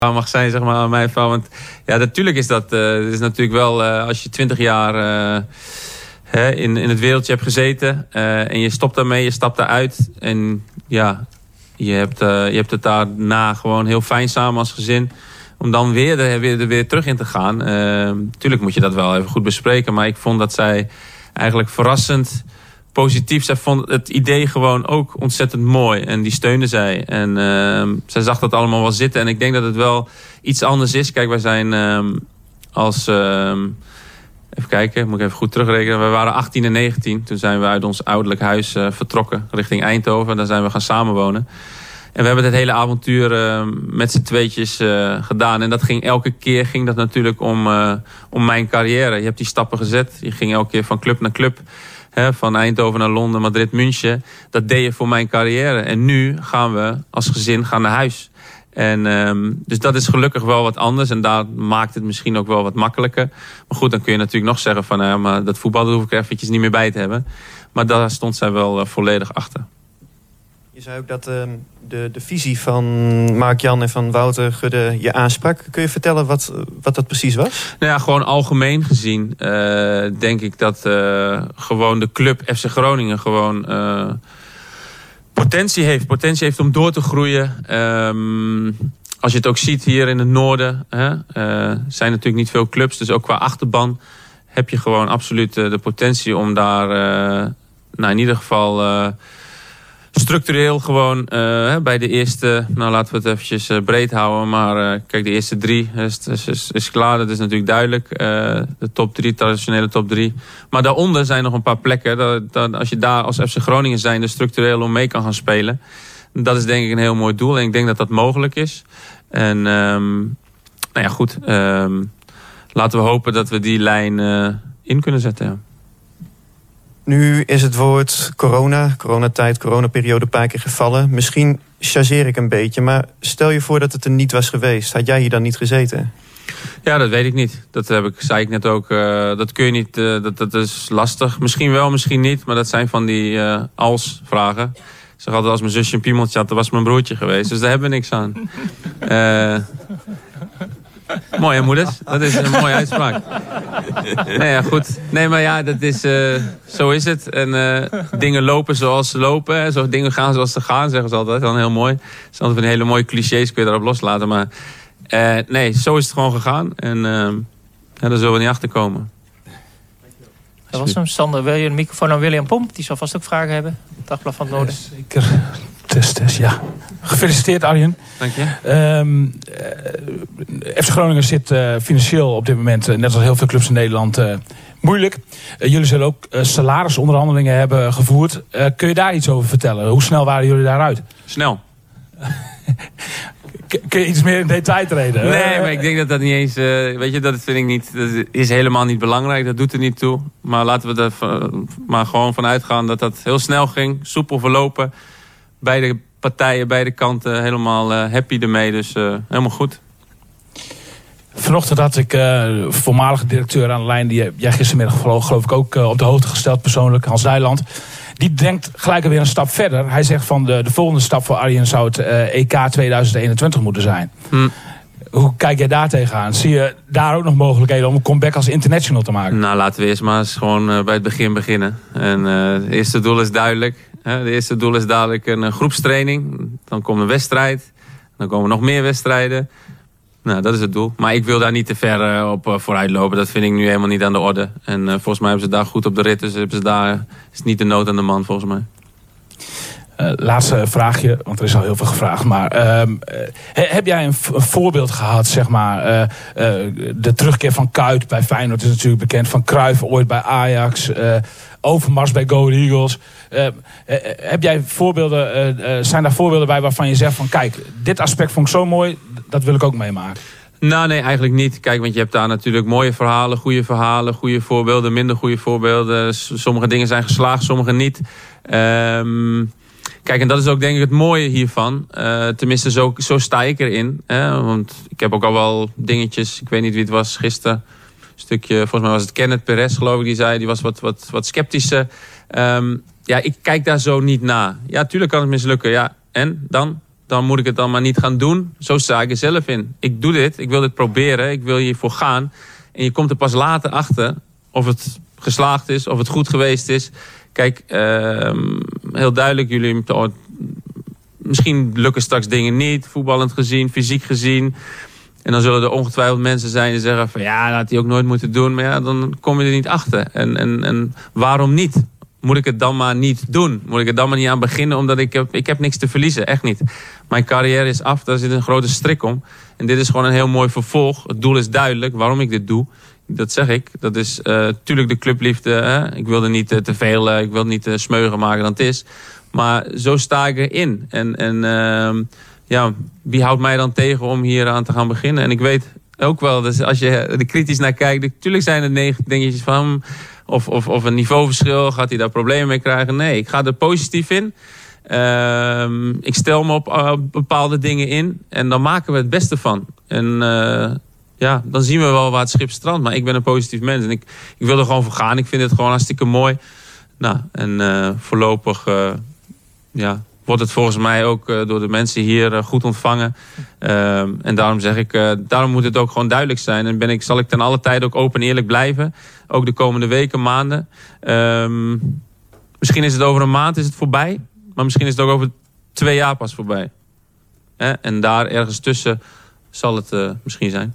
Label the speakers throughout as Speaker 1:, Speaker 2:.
Speaker 1: mag zijn, zeg maar, aan mijn verhaal. Want ja, natuurlijk is dat is natuurlijk wel als je 20 jaar in het wereldje hebt gezeten en je stopt daarmee, je stapt daaruit en ja, je hebt het daarna gewoon heel fijn samen als gezin. Om dan weer terug in te gaan. Tuurlijk moet je dat wel even goed bespreken, maar ik vond dat zij eigenlijk verrassend positief. Zij vond het idee gewoon ook ontzettend mooi. En die steunde zij. En zij zag dat allemaal wel zitten. En ik denk dat het wel iets anders is. Kijk, wij zijn even kijken, moet ik even goed terugrekenen. We waren 18 en 19. Toen zijn we uit ons ouderlijk huis vertrokken. Richting Eindhoven. Daar zijn we gaan samenwonen. En we hebben het hele avontuur met z'n tweetjes gedaan. En dat ging elke keer natuurlijk om mijn carrière. Je hebt die stappen gezet. Je ging elke keer van club naar club. Van Eindhoven naar Londen, Madrid, München. Dat deed je voor mijn carrière. En nu gaan we als gezin naar huis. En dus dat is gelukkig wel wat anders. En daar maakt het misschien ook wel wat makkelijker. Maar goed, dan kun je natuurlijk nog zeggen van... maar dat voetbal hoef ik er eventjes niet meer bij te hebben. Maar daar stond zij wel volledig achter.
Speaker 2: Je zei ook dat de visie van Mark-Jan en van Wouter Gudde je aansprak. Kun je vertellen wat dat precies was?
Speaker 1: Nou ja, gewoon algemeen gezien denk ik dat gewoon de club FC Groningen gewoon potentie heeft om door te groeien. Als je het ook ziet hier in het noorden, zijn natuurlijk niet veel clubs. Dus ook qua achterban heb je gewoon absoluut de potentie om daar in ieder geval... structureel gewoon bij de eerste, nou laten we het eventjes breed houden. Maar kijk, de eerste 3 is klaar. Dat is natuurlijk duidelijk. De top 3, traditionele top 3. Maar daaronder zijn nog een paar plekken. Dat als je daar als FC Groningen zijnde structureel om mee kan gaan spelen. Dat is denk ik een heel mooi doel. En ik denk dat dat mogelijk is. En nou ja, goed. Laten we hopen dat we die lijn in kunnen zetten. Ja.
Speaker 2: Nu is het woord coronatijd, coronaperiode een paar keer gevallen. Misschien chargeer ik een beetje, maar stel je voor dat het er niet was geweest. Had jij hier dan niet gezeten?
Speaker 1: Ja, dat weet ik niet. Dat zei ik net ook. Dat kun je niet, dat is lastig. Misschien wel, misschien niet. Maar dat zijn van die als-vragen. Ik zeg altijd, als mijn zusje een piemeltje had, dan was mijn broertje geweest. Dus daar hebben we niks aan. Mooi hè, moeders? Dat is een mooie uitspraak. Nee, ja, goed. Nee, maar ja, dat is, zo is het. En dingen lopen zoals ze lopen. Hè. Zo, dingen gaan zoals ze gaan, zeggen ze altijd. Dan heel mooi. Dat is altijd een hele mooie clichés, kun je daarop loslaten. Maar nee, zo is het gewoon gegaan. En daar zullen we niet achter komen.
Speaker 3: Dat was hem. Sander, wil je een microfoon aan William Pomp? Die zal vast ook vragen hebben. Dagblad van het Noorden.
Speaker 4: Zeker. Test, ja. Gefeliciteerd, Arjen.
Speaker 1: Dank je.
Speaker 4: FC Groningen zit financieel op dit moment, net als heel veel clubs in Nederland, moeilijk. Jullie zullen ook salarisonderhandelingen hebben gevoerd. Kun je daar iets over vertellen? Hoe snel waren jullie daaruit?
Speaker 1: Snel.
Speaker 4: Kun je iets meer in detail treden?
Speaker 1: Nee, maar ik denk dat dat niet eens... weet je, dat vind ik niet... Dat is helemaal niet belangrijk. Dat doet er niet toe. Maar laten we er maar gewoon van uitgaan dat dat heel snel ging. Soepel verlopen. Beide partijen, beide kanten helemaal happy ermee. Dus helemaal goed.
Speaker 4: Vanochtend had ik voormalige directeur aan de lijn. Die jij gistermiddag geloof ik ook op de hoogte gesteld persoonlijk. Hans Dijland. Die denkt gelijk alweer een stap verder. Hij zegt van de volgende stap voor Arjen zou het EK 2021 moeten zijn. Hoe kijk jij daar tegenaan? Zie je daar ook nog mogelijkheden om een comeback als international te maken?
Speaker 1: Nou, laten we eerst maar eens gewoon bij het begin beginnen. En het eerste doel is duidelijk. Het eerste doel is dadelijk een groepstraining. Dan komt een wedstrijd. Dan komen nog meer wedstrijden. Nou, dat is het doel. Maar ik wil daar niet te ver op vooruit lopen. Dat vind ik nu helemaal niet aan de orde. En volgens mij hebben ze daar goed op de rit. Dus hebben ze daar is niet de nood aan de man, volgens mij.
Speaker 4: Laatste vraagje, want er is al heel veel gevraagd. Maar heb jij een voorbeeld gehad, zeg maar... de terugkeer van Kuyt bij Feyenoord is natuurlijk bekend. Van Cruyff ooit bij Ajax. Overmars bij Go Eagles. Heb jij voorbeelden... zijn daar voorbeelden bij waarvan je zegt van... kijk, dit aspect vond ik zo mooi, dat wil ik ook meemaken? Nou,
Speaker 1: nee, eigenlijk niet. Kijk, want je hebt daar natuurlijk mooie verhalen, goede voorbeelden, minder goede voorbeelden. Sommige dingen zijn geslaagd, sommige niet. Kijk, en dat is ook denk ik het mooie hiervan. Tenminste, zo sta ik erin. Want ik heb ook al wel dingetjes, ik weet niet wie het was gisteren. Een stukje, volgens mij was het Kenneth Perez, geloof ik, die zei. Die was wat sceptischer. Ja, ik kijk daar zo niet naar. Ja, tuurlijk kan het mislukken. Ja, en dan dan moet ik het dan maar niet gaan doen. Zo sta ik er zelf in. Ik doe dit, ik wil dit proberen, ik wil hiervoor gaan. En je komt er pas later achter of het geslaagd is, of het goed geweest is. Kijk, heel duidelijk, jullie... Misschien lukken straks dingen niet, voetballend gezien, fysiek gezien. En dan zullen er ongetwijfeld mensen zijn die zeggen van ja, dat had hij ook nooit moeten doen. Maar ja, dan kom je er niet achter. En waarom niet? Moet ik het dan maar niet doen? Moet ik er dan maar niet aan beginnen? Omdat ik heb niks te verliezen, echt niet. Mijn carrière is af, daar zit een grote strik om. En dit is gewoon een heel mooi vervolg. Het doel is duidelijk waarom ik dit doe. Dat zeg ik. Dat is natuurlijk de clubliefde. Ik wilde niet te veel, ik wilde niet smeuiger maken dan het is. Maar zo sta ik erin. En wie houdt mij dan tegen om hier aan te gaan beginnen? En ik weet ook wel, dus als je er kritisch naar kijkt... natuurlijk zijn er dingetjes van... Of een niveauverschil, gaat hij daar problemen mee krijgen? Nee, ik ga er positief in. Ik stel me op bepaalde dingen in. En dan maken we het beste van. En dan zien we wel waar het schip strandt. Maar ik ben een positief mens. En ik wil er gewoon voor gaan. Ik vind het gewoon hartstikke mooi. Nou, en voorlopig... wordt het volgens mij ook door de mensen hier goed ontvangen. En daarom zeg ik, daarom moet het ook gewoon duidelijk zijn. En zal ik ten alle tijde ook open en eerlijk blijven. Ook de komende weken, maanden. Misschien is het over een maand voorbij. Maar misschien is het ook over 2 jaar pas voorbij. En daar ergens tussen zal het misschien zijn.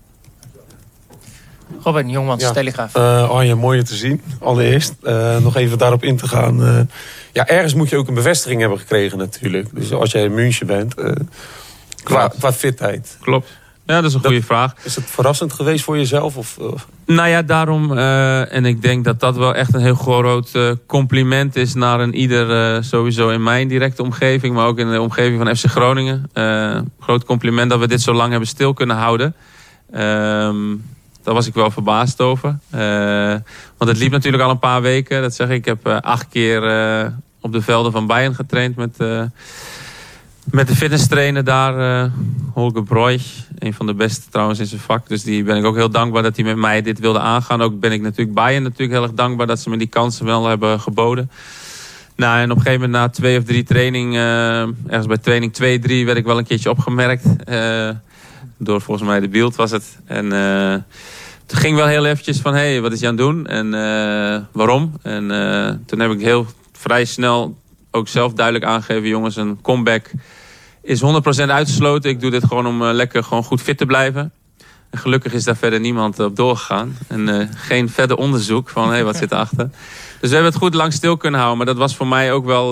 Speaker 3: Robin Jongmans, Telegraaf.
Speaker 5: Arjen, mooi je te zien. Allereerst nog even daarop in te gaan. Ergens moet je ook een bevestiging hebben gekregen natuurlijk. Dus als jij in München bent, qua fitheid.
Speaker 1: Klopt. Ja, dat is een goede vraag.
Speaker 5: Is het verrassend geweest voor jezelf? Of?
Speaker 1: Nou ja, daarom. En ik denk dat dat wel echt een heel groot compliment is naar een ieder, sowieso in mijn directe omgeving, maar ook in de omgeving van FC Groningen. Groot compliment dat we dit zo lang hebben stil kunnen houden. Daar was ik wel verbaasd over. Want het liep natuurlijk al een paar weken. Dat zeg ik. Ik heb 8 keer op de velden van Bayern getraind met de fitnesstrainer daar. Holger Broich. Een van de beste trouwens in zijn vak. Dus die ben ik ook heel dankbaar dat hij met mij dit wilde aangaan. Ook ben ik natuurlijk Bayern heel erg dankbaar dat ze me die kansen wel hebben geboden. Nou, en op een gegeven moment na 2 of 3 trainingen, ergens bij training 2, 3 werd ik wel een keertje opgemerkt. Door volgens mij de beeld was het. En toen ging wel heel eventjes van, hey, wat is je aan het doen? En waarom? En toen heb ik heel vrij snel ook zelf duidelijk aangegeven, jongens, een comeback is 100% uitgesloten. Ik doe dit gewoon om lekker gewoon goed fit te blijven. En gelukkig is daar verder niemand op doorgegaan. En geen verder onderzoek van, hey, wat zit erachter? Dus we hebben het goed lang stil kunnen houden. Maar dat was voor mij ook wel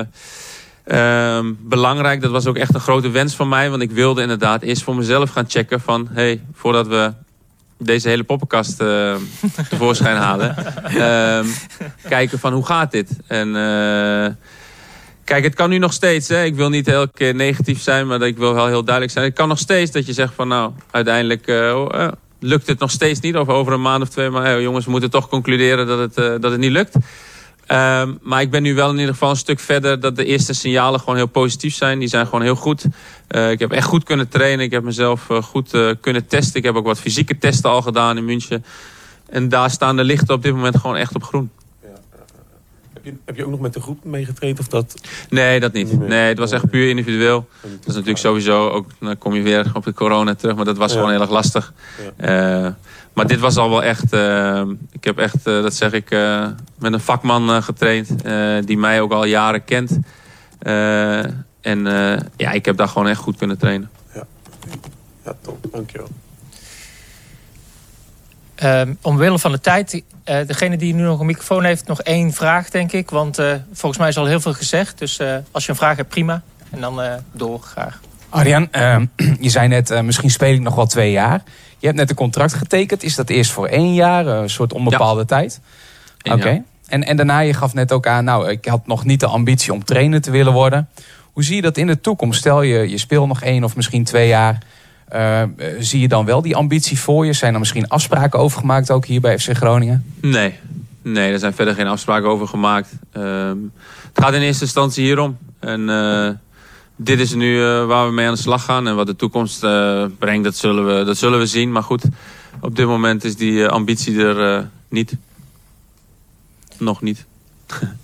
Speaker 1: belangrijk. Dat was ook echt een grote wens van mij. Want ik wilde inderdaad eerst voor mezelf gaan checken van, hey, voordat we deze hele poppenkast tevoorschijn halen. Kijken van, hoe gaat dit? En kijk, het kan nu nog steeds. Hè? Ik wil niet elke keer negatief zijn, maar ik wil wel heel duidelijk zijn. Het kan nog steeds dat je zegt van, nou, uiteindelijk lukt het nog steeds niet. Of over een maand of 2, maar jongens, we moeten toch concluderen dat het niet lukt. Maar ik ben nu wel in ieder geval een stuk verder dat de eerste signalen gewoon heel positief zijn. Die zijn gewoon heel goed. Ik heb echt goed kunnen trainen. Ik heb mezelf goed kunnen testen. Ik heb ook wat fysieke testen al gedaan in München. En daar staan de lichten op dit moment gewoon echt op groen.
Speaker 5: Heb je ook nog met de groep meegetraind? Of dat?
Speaker 1: Nee, dat niet. Nee, het was echt puur individueel. Dat is natuurlijk sowieso ook, dan kom je weer op de corona terug. Maar dat was gewoon heel erg lastig. Ja. Maar dit was al wel echt, ik heb echt, dat zeg ik, met een vakman getraind. Die mij ook al jaren kent. Ik heb daar gewoon echt goed kunnen trainen.
Speaker 5: Ja, top. Dankjewel.
Speaker 3: Omwille van de tijd, degene die nu nog een microfoon heeft, nog 1 vraag, denk ik. Want volgens mij is al heel veel gezegd. Dus als je een vraag hebt, prima. En dan door, graag.
Speaker 6: Arjan, je zei net, misschien speel ik nog wel 2 jaar. Je hebt net een contract getekend. Is dat eerst voor 1 jaar, een soort onbepaalde tijd? Oké. En daarna, je gaf net ook aan, nou, ik had nog niet de ambitie om trainer te willen worden. Hoe zie je dat in de toekomst? Stel je speelt nog 1 of misschien 2 jaar. Zie je dan wel die ambitie voor je? Zijn er misschien afspraken over gemaakt ook hier bij FC Groningen?
Speaker 1: Nee, er zijn verder geen afspraken over gemaakt. Het gaat in eerste instantie hierom. En dit is nu waar we mee aan de slag gaan. En wat de toekomst brengt, dat zullen we zien. Maar goed, op dit moment is die ambitie er niet. Nog niet.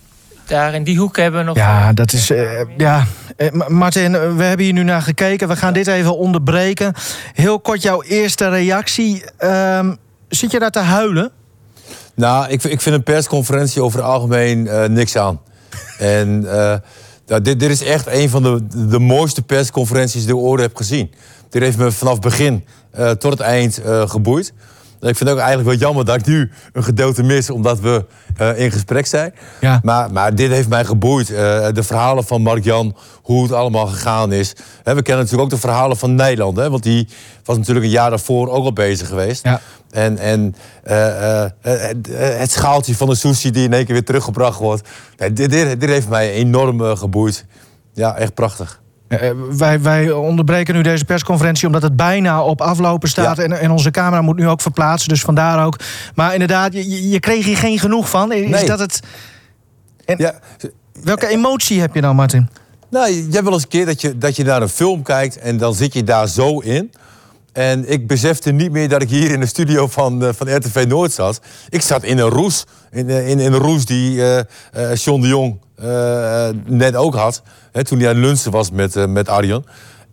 Speaker 3: daar in die hoek hebben we nog...
Speaker 7: Ja, dat is... Martin, we hebben hier nu naar gekeken. We gaan dit even onderbreken. Heel kort jouw eerste reactie. Zit je daar te huilen?
Speaker 8: Nou, ik vind een persconferentie over het algemeen niks aan. En dit is echt een van de mooiste persconferenties die ik ooit heb gezien. Dit heeft me vanaf begin tot het eind geboeid. Ik vind het ook eigenlijk wel jammer dat ik nu een gedeelte mis, omdat we in gesprek zijn. Ja. Maar dit heeft mij geboeid. De verhalen van Mark-Jan, hoe het allemaal gegaan is. We kennen natuurlijk ook de verhalen van Nederland. Want die was natuurlijk een jaar daarvoor ook al bezig geweest. Ja. En het schaaltje van de sushi die in één keer weer teruggebracht wordt. Dit heeft mij enorm geboeid. Ja, echt prachtig.
Speaker 7: Wij onderbreken nu deze persconferentie omdat het bijna op aflopen staat. Ja. En onze camera moet nu ook verplaatsen, dus vandaar ook. Maar inderdaad, je kreeg hier geen genoeg van. Is dat het... Welke emotie heb je dan, Martin?
Speaker 8: Nou, je hebt wel eens een keer dat je naar een film kijkt en dan zit je daar zo in. En ik besefte niet meer dat ik hier in de studio van RTV Noord zat. Ik zat in een roes. In een roes die John de Jong net ook had. Toen hij aan het lunchen was met Arjan.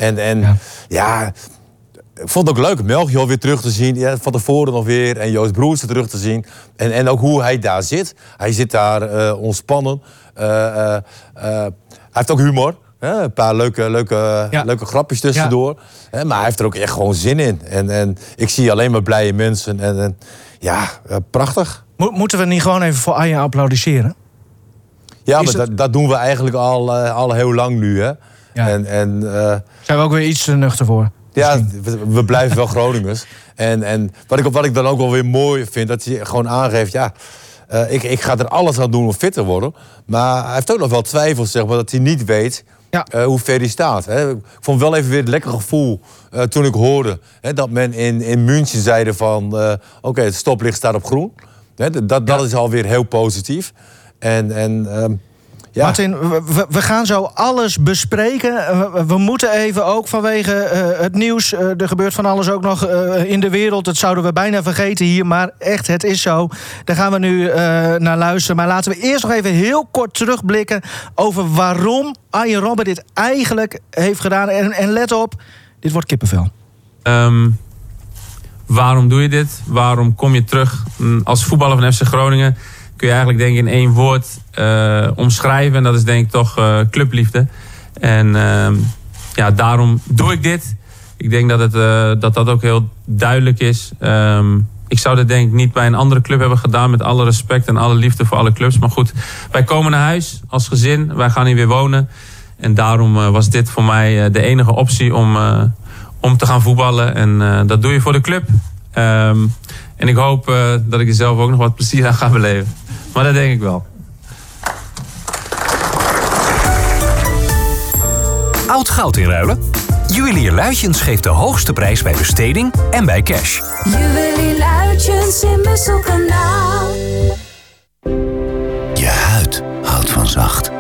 Speaker 8: Ik vond het ook leuk Melchior weer terug te zien. Ja, van tevoren nog weer. En Joost Broersen terug te zien. En ook hoe hij daar zit. Hij zit daar ontspannen. Hij heeft ook humor. Een paar leuke grapjes tussendoor. Maar hij heeft er ook echt gewoon zin in. En ik zie alleen maar blije mensen. Prachtig.
Speaker 7: Moeten we niet gewoon even voor Arjen applaudisseren?
Speaker 8: Ja, maar dat doen we eigenlijk al heel lang nu. Hè? Ja.
Speaker 7: Zijn we ook weer iets te nuchter voor?
Speaker 8: Ja, we blijven wel Groningers. En wat ik dan ook wel weer mooi vind, dat hij gewoon aangeeft... Ik ga er alles aan doen om fit te worden. Maar hij heeft ook nog wel twijfels, zeg maar, dat hij niet weet hoe ver hij staat. Hè. Ik vond wel even weer het lekker gevoel toen ik hoorde dat men in München zeiden van... Oké, het stoplicht staat op groen. Dat is alweer heel positief.
Speaker 7: Martin, we gaan zo alles bespreken. We moeten even ook vanwege het nieuws... er gebeurt van alles ook nog in de wereld. Dat zouden we bijna vergeten hier. Maar echt, het is zo. Daar gaan we nu naar luisteren. Maar laten we eerst nog even heel kort terugblikken... over waarom Arjen Robben dit eigenlijk heeft gedaan. En let op, dit wordt kippenvel.
Speaker 1: Waarom doe je dit? Waarom kom je terug als voetballer van FC Groningen... kun je eigenlijk denk ik in één woord omschrijven. En dat is denk ik toch clubliefde. En daarom doe ik dit. Ik denk dat dat ook heel duidelijk is. Ik zou dit denk ik niet bij een andere club hebben gedaan... met alle respect en alle liefde voor alle clubs. Maar goed, wij komen naar huis als gezin. Wij gaan hier weer wonen. En daarom was dit voor mij de enige optie om te gaan voetballen. En dat doe je voor de club. En ik hoop dat ik er zelf ook nog wat plezier aan ga beleven. Maar dat denk ik wel.
Speaker 9: Oud goud inruilen? Juwelier Luitjens geeft de hoogste prijs bij besteding en bij cash.
Speaker 10: Juwelier Luitjens in Musselkanaal.
Speaker 11: Je huid houdt van zacht.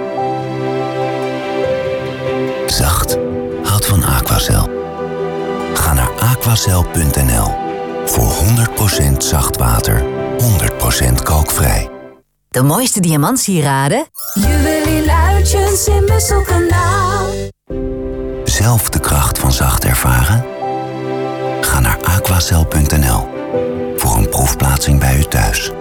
Speaker 11: Zacht houdt van Aquacel. Ga naar aquacel.nl voor 100% zacht water, 100% kalkvrij.
Speaker 12: De mooiste diamantsieraden?
Speaker 10: Juwelier Luitjens in Musselkanaal.
Speaker 11: Zelf de kracht van zacht ervaren? Ga naar aquacel.nl voor een proefplaatsing bij u thuis.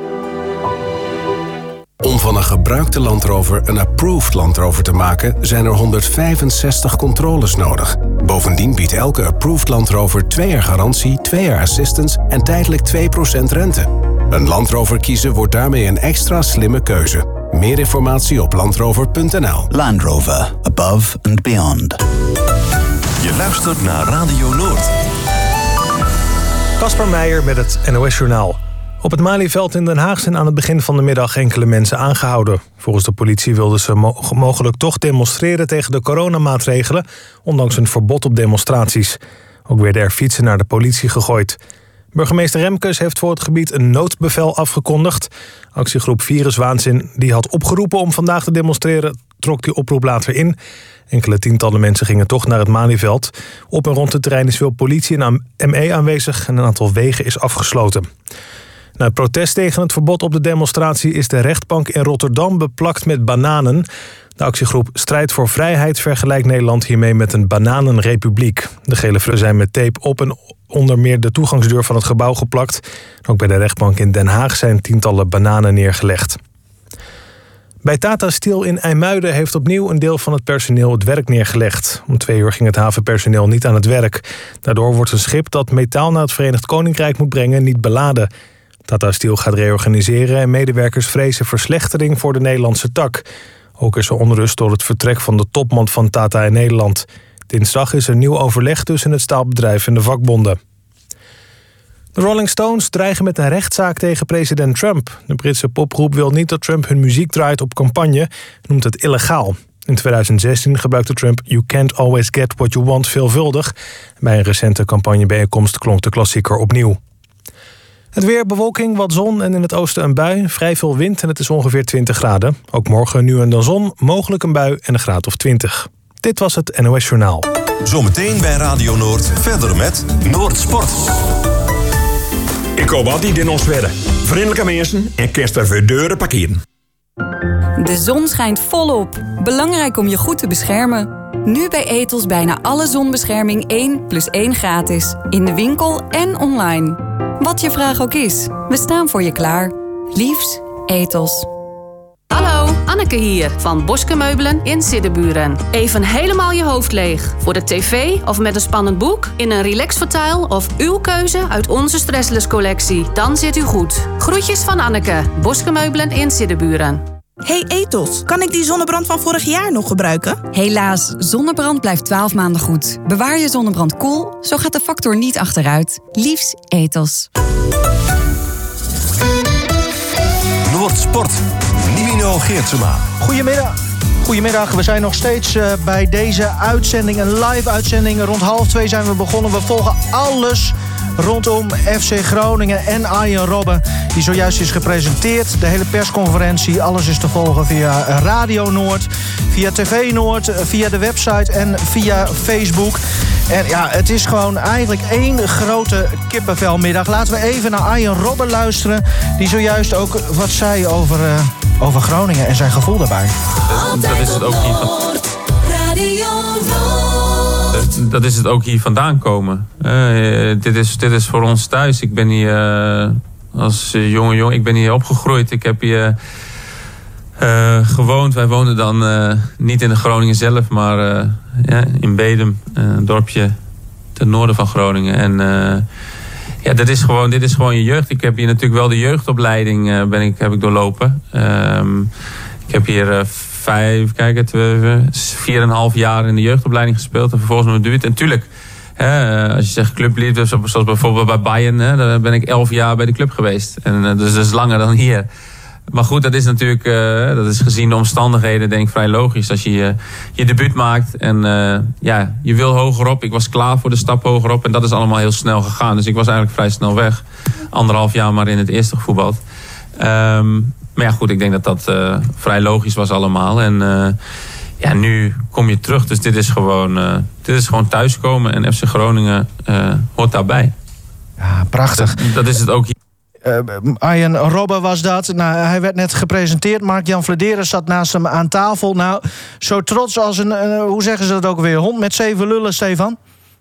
Speaker 13: Om van een gebruikte Land Rover een approved Land Rover te maken... zijn er 165 controles nodig. Bovendien biedt elke approved Land Rover 2 jaar garantie, 2 jaar assistance... en tijdelijk 2% rente. Een Land Rover kiezen wordt daarmee een extra slimme keuze. Meer informatie op landrover.nl.
Speaker 11: Land Rover, above and beyond.
Speaker 9: Je luistert naar Radio Noord.
Speaker 14: Kasper Meijer met het NOS-journaal. Op het Malieveld in Den Haag zijn aan het begin van de middag enkele mensen aangehouden. Volgens de politie wilden ze mogelijk toch demonstreren tegen de coronamaatregelen... ondanks een verbod op demonstraties. Ook werden er fietsen naar de politie gegooid. Burgemeester Remkes heeft voor het gebied een noodbevel afgekondigd. Actiegroep Viruswaanzin die had opgeroepen om vandaag te demonstreren... trok die oproep later in. Enkele tientallen mensen gingen toch naar het Malieveld. Op en rond het terrein is veel politie en ME aanwezig... en een aantal wegen is afgesloten. Na het protest tegen het verbod op de demonstratie is de rechtbank in Rotterdam beplakt met bananen. De actiegroep Strijd voor Vrijheid vergelijkt Nederland hiermee met een bananenrepubliek. De gele vruchten zijn met tape op en onder meer de toegangsdeur van het gebouw geplakt. Ook bij de rechtbank in Den Haag zijn tientallen bananen neergelegd. Bij Tata Steel in IJmuiden heeft opnieuw een deel van het personeel het werk neergelegd. Om 2 uur ging het havenpersoneel niet aan het werk. Daardoor wordt een schip dat metaal naar het Verenigd Koninkrijk moet brengen niet beladen. Tata Steel gaat reorganiseren en medewerkers vrezen verslechtering voor de Nederlandse tak. Ook is er onrust door het vertrek van de topman van Tata in Nederland. Dinsdag is er nieuw overleg tussen het staalbedrijf en de vakbonden. De Rolling Stones dreigen met een rechtszaak tegen president Trump. De Britse popgroep wil niet dat Trump hun muziek draait op campagne en noemt het illegaal. In 2016 gebruikte Trump You Can't Always Get What You Want veelvuldig. Bij een recente campagnebijeenkomst klonk de klassieker opnieuw. Het weer, bewolking, wat zon en in het oosten een bui. Vrij veel wind en het is ongeveer 20 graden. Ook morgen nu en dan zon, mogelijk een bui en een graad of 20. Dit was het NOS Journaal.
Speaker 15: Zometeen bij Radio Noord verder met Noordsport.
Speaker 16: Ik kom altijd in ons wedden. Vriendelijke mensen en kerst er deuren parkeren.
Speaker 17: De zon schijnt volop. Belangrijk om je goed te beschermen. Nu bij Ethos bijna alle zonbescherming 1+1 gratis. In de winkel en online. Wat je vraag ook is, we staan voor je klaar. Liefs, Ethos.
Speaker 18: Hallo, Anneke hier van Boske Meubelen in Siddeburen. Even helemaal je hoofd leeg. Voor de tv of met een spannend boek, in een relaxfortuil of uw keuze uit onze Stressless collectie. Dan zit u goed. Groetjes van Anneke, Boske Meubelen in Siddeburen.
Speaker 19: Hey Ethos, kan ik die zonnebrand van vorig jaar nog gebruiken?
Speaker 17: Helaas, zonnebrand blijft 12 maanden goed. Bewaar je zonnebrand koel, zo gaat de factor niet achteruit. Liefs, Ethos.
Speaker 15: Noordsport. Nino Geertsema.
Speaker 7: Goedemiddag, we zijn nog steeds bij deze uitzending, een live uitzending. Rond 1:30 zijn we begonnen. We volgen alles rondom FC Groningen en Arjen Robben, die zojuist is gepresenteerd. De hele persconferentie, alles is te volgen via Radio Noord, via TV Noord, via de website en via Facebook. En ja, het is gewoon eigenlijk één grote kippenvelmiddag. Laten we even naar Arjen Robben luisteren, die zojuist ook wat zei over Groningen en zijn gevoel daarbij.
Speaker 1: Dat is het ook hier dat is het ook hier vandaan komen. Dit is voor ons thuis. Ik ben hier als jongen, ik ben hier opgegroeid. Ik heb hier gewoond. Wij woonden dan niet in de Groningen zelf, maar in Bedum, een dorpje ten noorden van Groningen. En dit is gewoon je jeugd. Ik heb hier natuurlijk wel de jeugdopleiding heb ik doorlopen. Ik heb hier 4,5 jaar in de jeugdopleiding gespeeld en vervolgens mijn debuut. En tuurlijk, als je zegt clubliefde, zoals bijvoorbeeld bij Bayern, dan ben ik 11 jaar bij de club geweest. En dus dat is langer dan hier. Maar goed, dat is natuurlijk, dat is gezien de omstandigheden denk ik vrij logisch. Als je je debuut maakt en je wil hogerop. Ik was klaar voor de stap hogerop en dat is allemaal heel snel gegaan. Dus ik was eigenlijk vrij snel weg. 1,5 jaar maar in het eerste gevoetbald. Maar ja goed, ik denk dat dat vrij logisch was allemaal. En nu kom je terug. Dus dit is gewoon thuiskomen. En FC Groningen hoort daarbij.
Speaker 7: Ja, prachtig.
Speaker 1: Dat is het ook hier.
Speaker 7: Arjen Robben was dat. Nou, hij werd net gepresenteerd. Mark-Jan Vlederen zat naast hem aan tafel. Nou, zo trots als een hoe zeggen ze dat ook weer? Hond met 7 lullen, Stefan?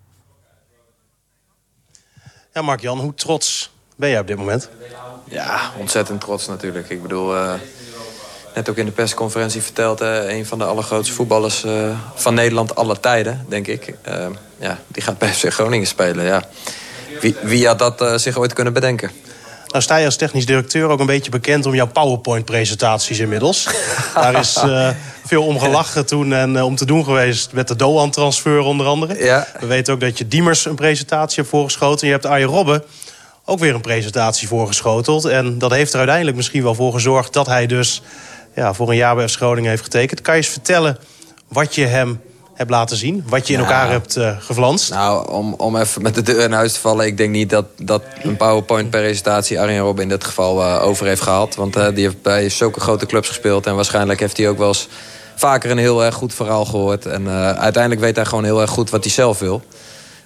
Speaker 20: Ja, Mark-Jan, hoe trots ben jij op dit moment?
Speaker 21: Ja, ontzettend trots natuurlijk. Ik bedoel, net ook in de persconferentie verteld, een van de allergrootste voetballers van Nederland alle tijden, denk ik. Die gaat bij FC Groningen spelen, ja. Wie had dat zich ooit kunnen bedenken?
Speaker 20: Nou sta je als technisch directeur ook een beetje bekend om jouw PowerPoint-presentaties inmiddels. Daar is veel om gelachen toen en om te doen geweest met de Doan-transfer onder andere. Ja. We weten ook dat je Diemers een presentatie hebt voorgeschoten. Je hebt Arjen Robben ook weer een presentatie voorgeschoteld. En dat heeft er uiteindelijk misschien wel voor gezorgd dat hij dus voor een jaar bij FC Groningen heeft getekend. Kan je eens vertellen wat je hem hebt laten zien? Wat je in elkaar hebt gevlanst?
Speaker 21: Nou, om even met de deur in huis te vallen. Ik denk niet dat een PowerPoint-presentatie Arjen Robben in dit geval over heeft gehaald. Want die heeft bij zulke grote clubs gespeeld. En waarschijnlijk heeft hij ook wel eens vaker een heel erg goed verhaal gehoord. En uiteindelijk weet hij gewoon heel erg goed wat hij zelf wil.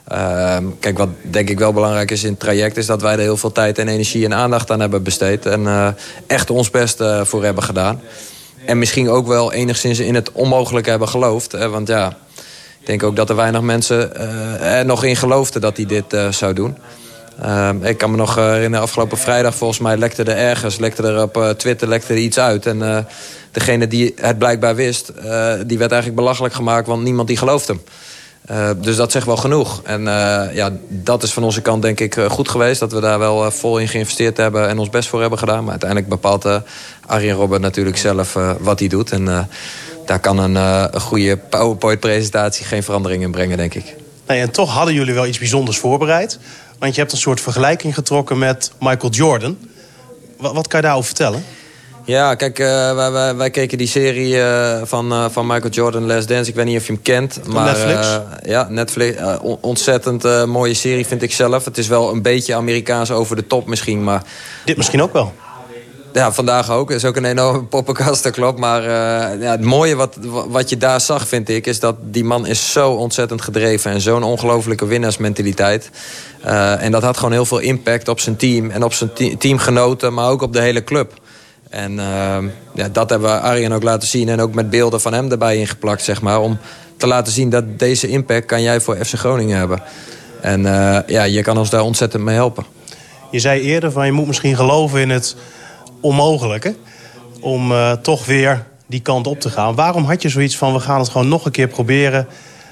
Speaker 21: Kijk, wat denk ik wel belangrijk is in het traject... is dat wij er heel veel tijd en energie en aandacht aan hebben besteed. En echt ons best voor hebben gedaan. En misschien ook wel enigszins in het onmogelijke hebben geloofd. Want ja, ik denk ook dat er weinig mensen er nog in geloofden dat hij dit zou doen. Ik kan me nog herinneren, afgelopen vrijdag volgens mij lekte er op Twitter lekte er iets uit. En degene die het blijkbaar wist, die werd eigenlijk belachelijk gemaakt, want niemand die gelooft hem. Dus dat zegt wel genoeg. En dat is van onze kant denk ik goed geweest. Dat we daar wel vol in geïnvesteerd hebben en ons best voor hebben gedaan. Maar uiteindelijk bepaalt Arjen Robben natuurlijk zelf wat hij doet. En daar kan een goede PowerPoint-presentatie geen verandering in brengen, denk ik.
Speaker 20: Nee, en toch hadden jullie wel iets bijzonders voorbereid. Want je hebt een soort vergelijking getrokken met Michael Jordan. Wat kan je daarover vertellen?
Speaker 21: Ja, kijk, wij keken die serie van Michael Jordan, Last Dance. Ik weet niet of je hem kent. Maar,
Speaker 20: Netflix?
Speaker 21: Ja, Netflix. Ontzettend mooie serie vind ik zelf. Het is wel een beetje Amerikaans over de top misschien. Maar
Speaker 20: dit misschien ook wel.
Speaker 21: Ja, vandaag ook. Het is ook een enorme poppenkast, dat klopt. Maar het mooie wat je daar zag, vind ik... is dat die man is zo ontzettend gedreven... en zo'n ongelofelijke winnaarsmentaliteit. En dat had gewoon heel veel impact op zijn team... en op zijn teamgenoten, maar ook op de hele club. En dat hebben we Arjen ook laten zien... en ook met beelden van hem erbij ingeplakt, zeg maar... om te laten zien dat deze impact kan jij voor FC Groningen hebben. En je kan ons daar ontzettend mee helpen.
Speaker 20: Je zei eerder van je moet misschien geloven in het onmogelijke... om toch weer die kant op te gaan. Waarom had je zoiets van we gaan het gewoon nog een keer proberen...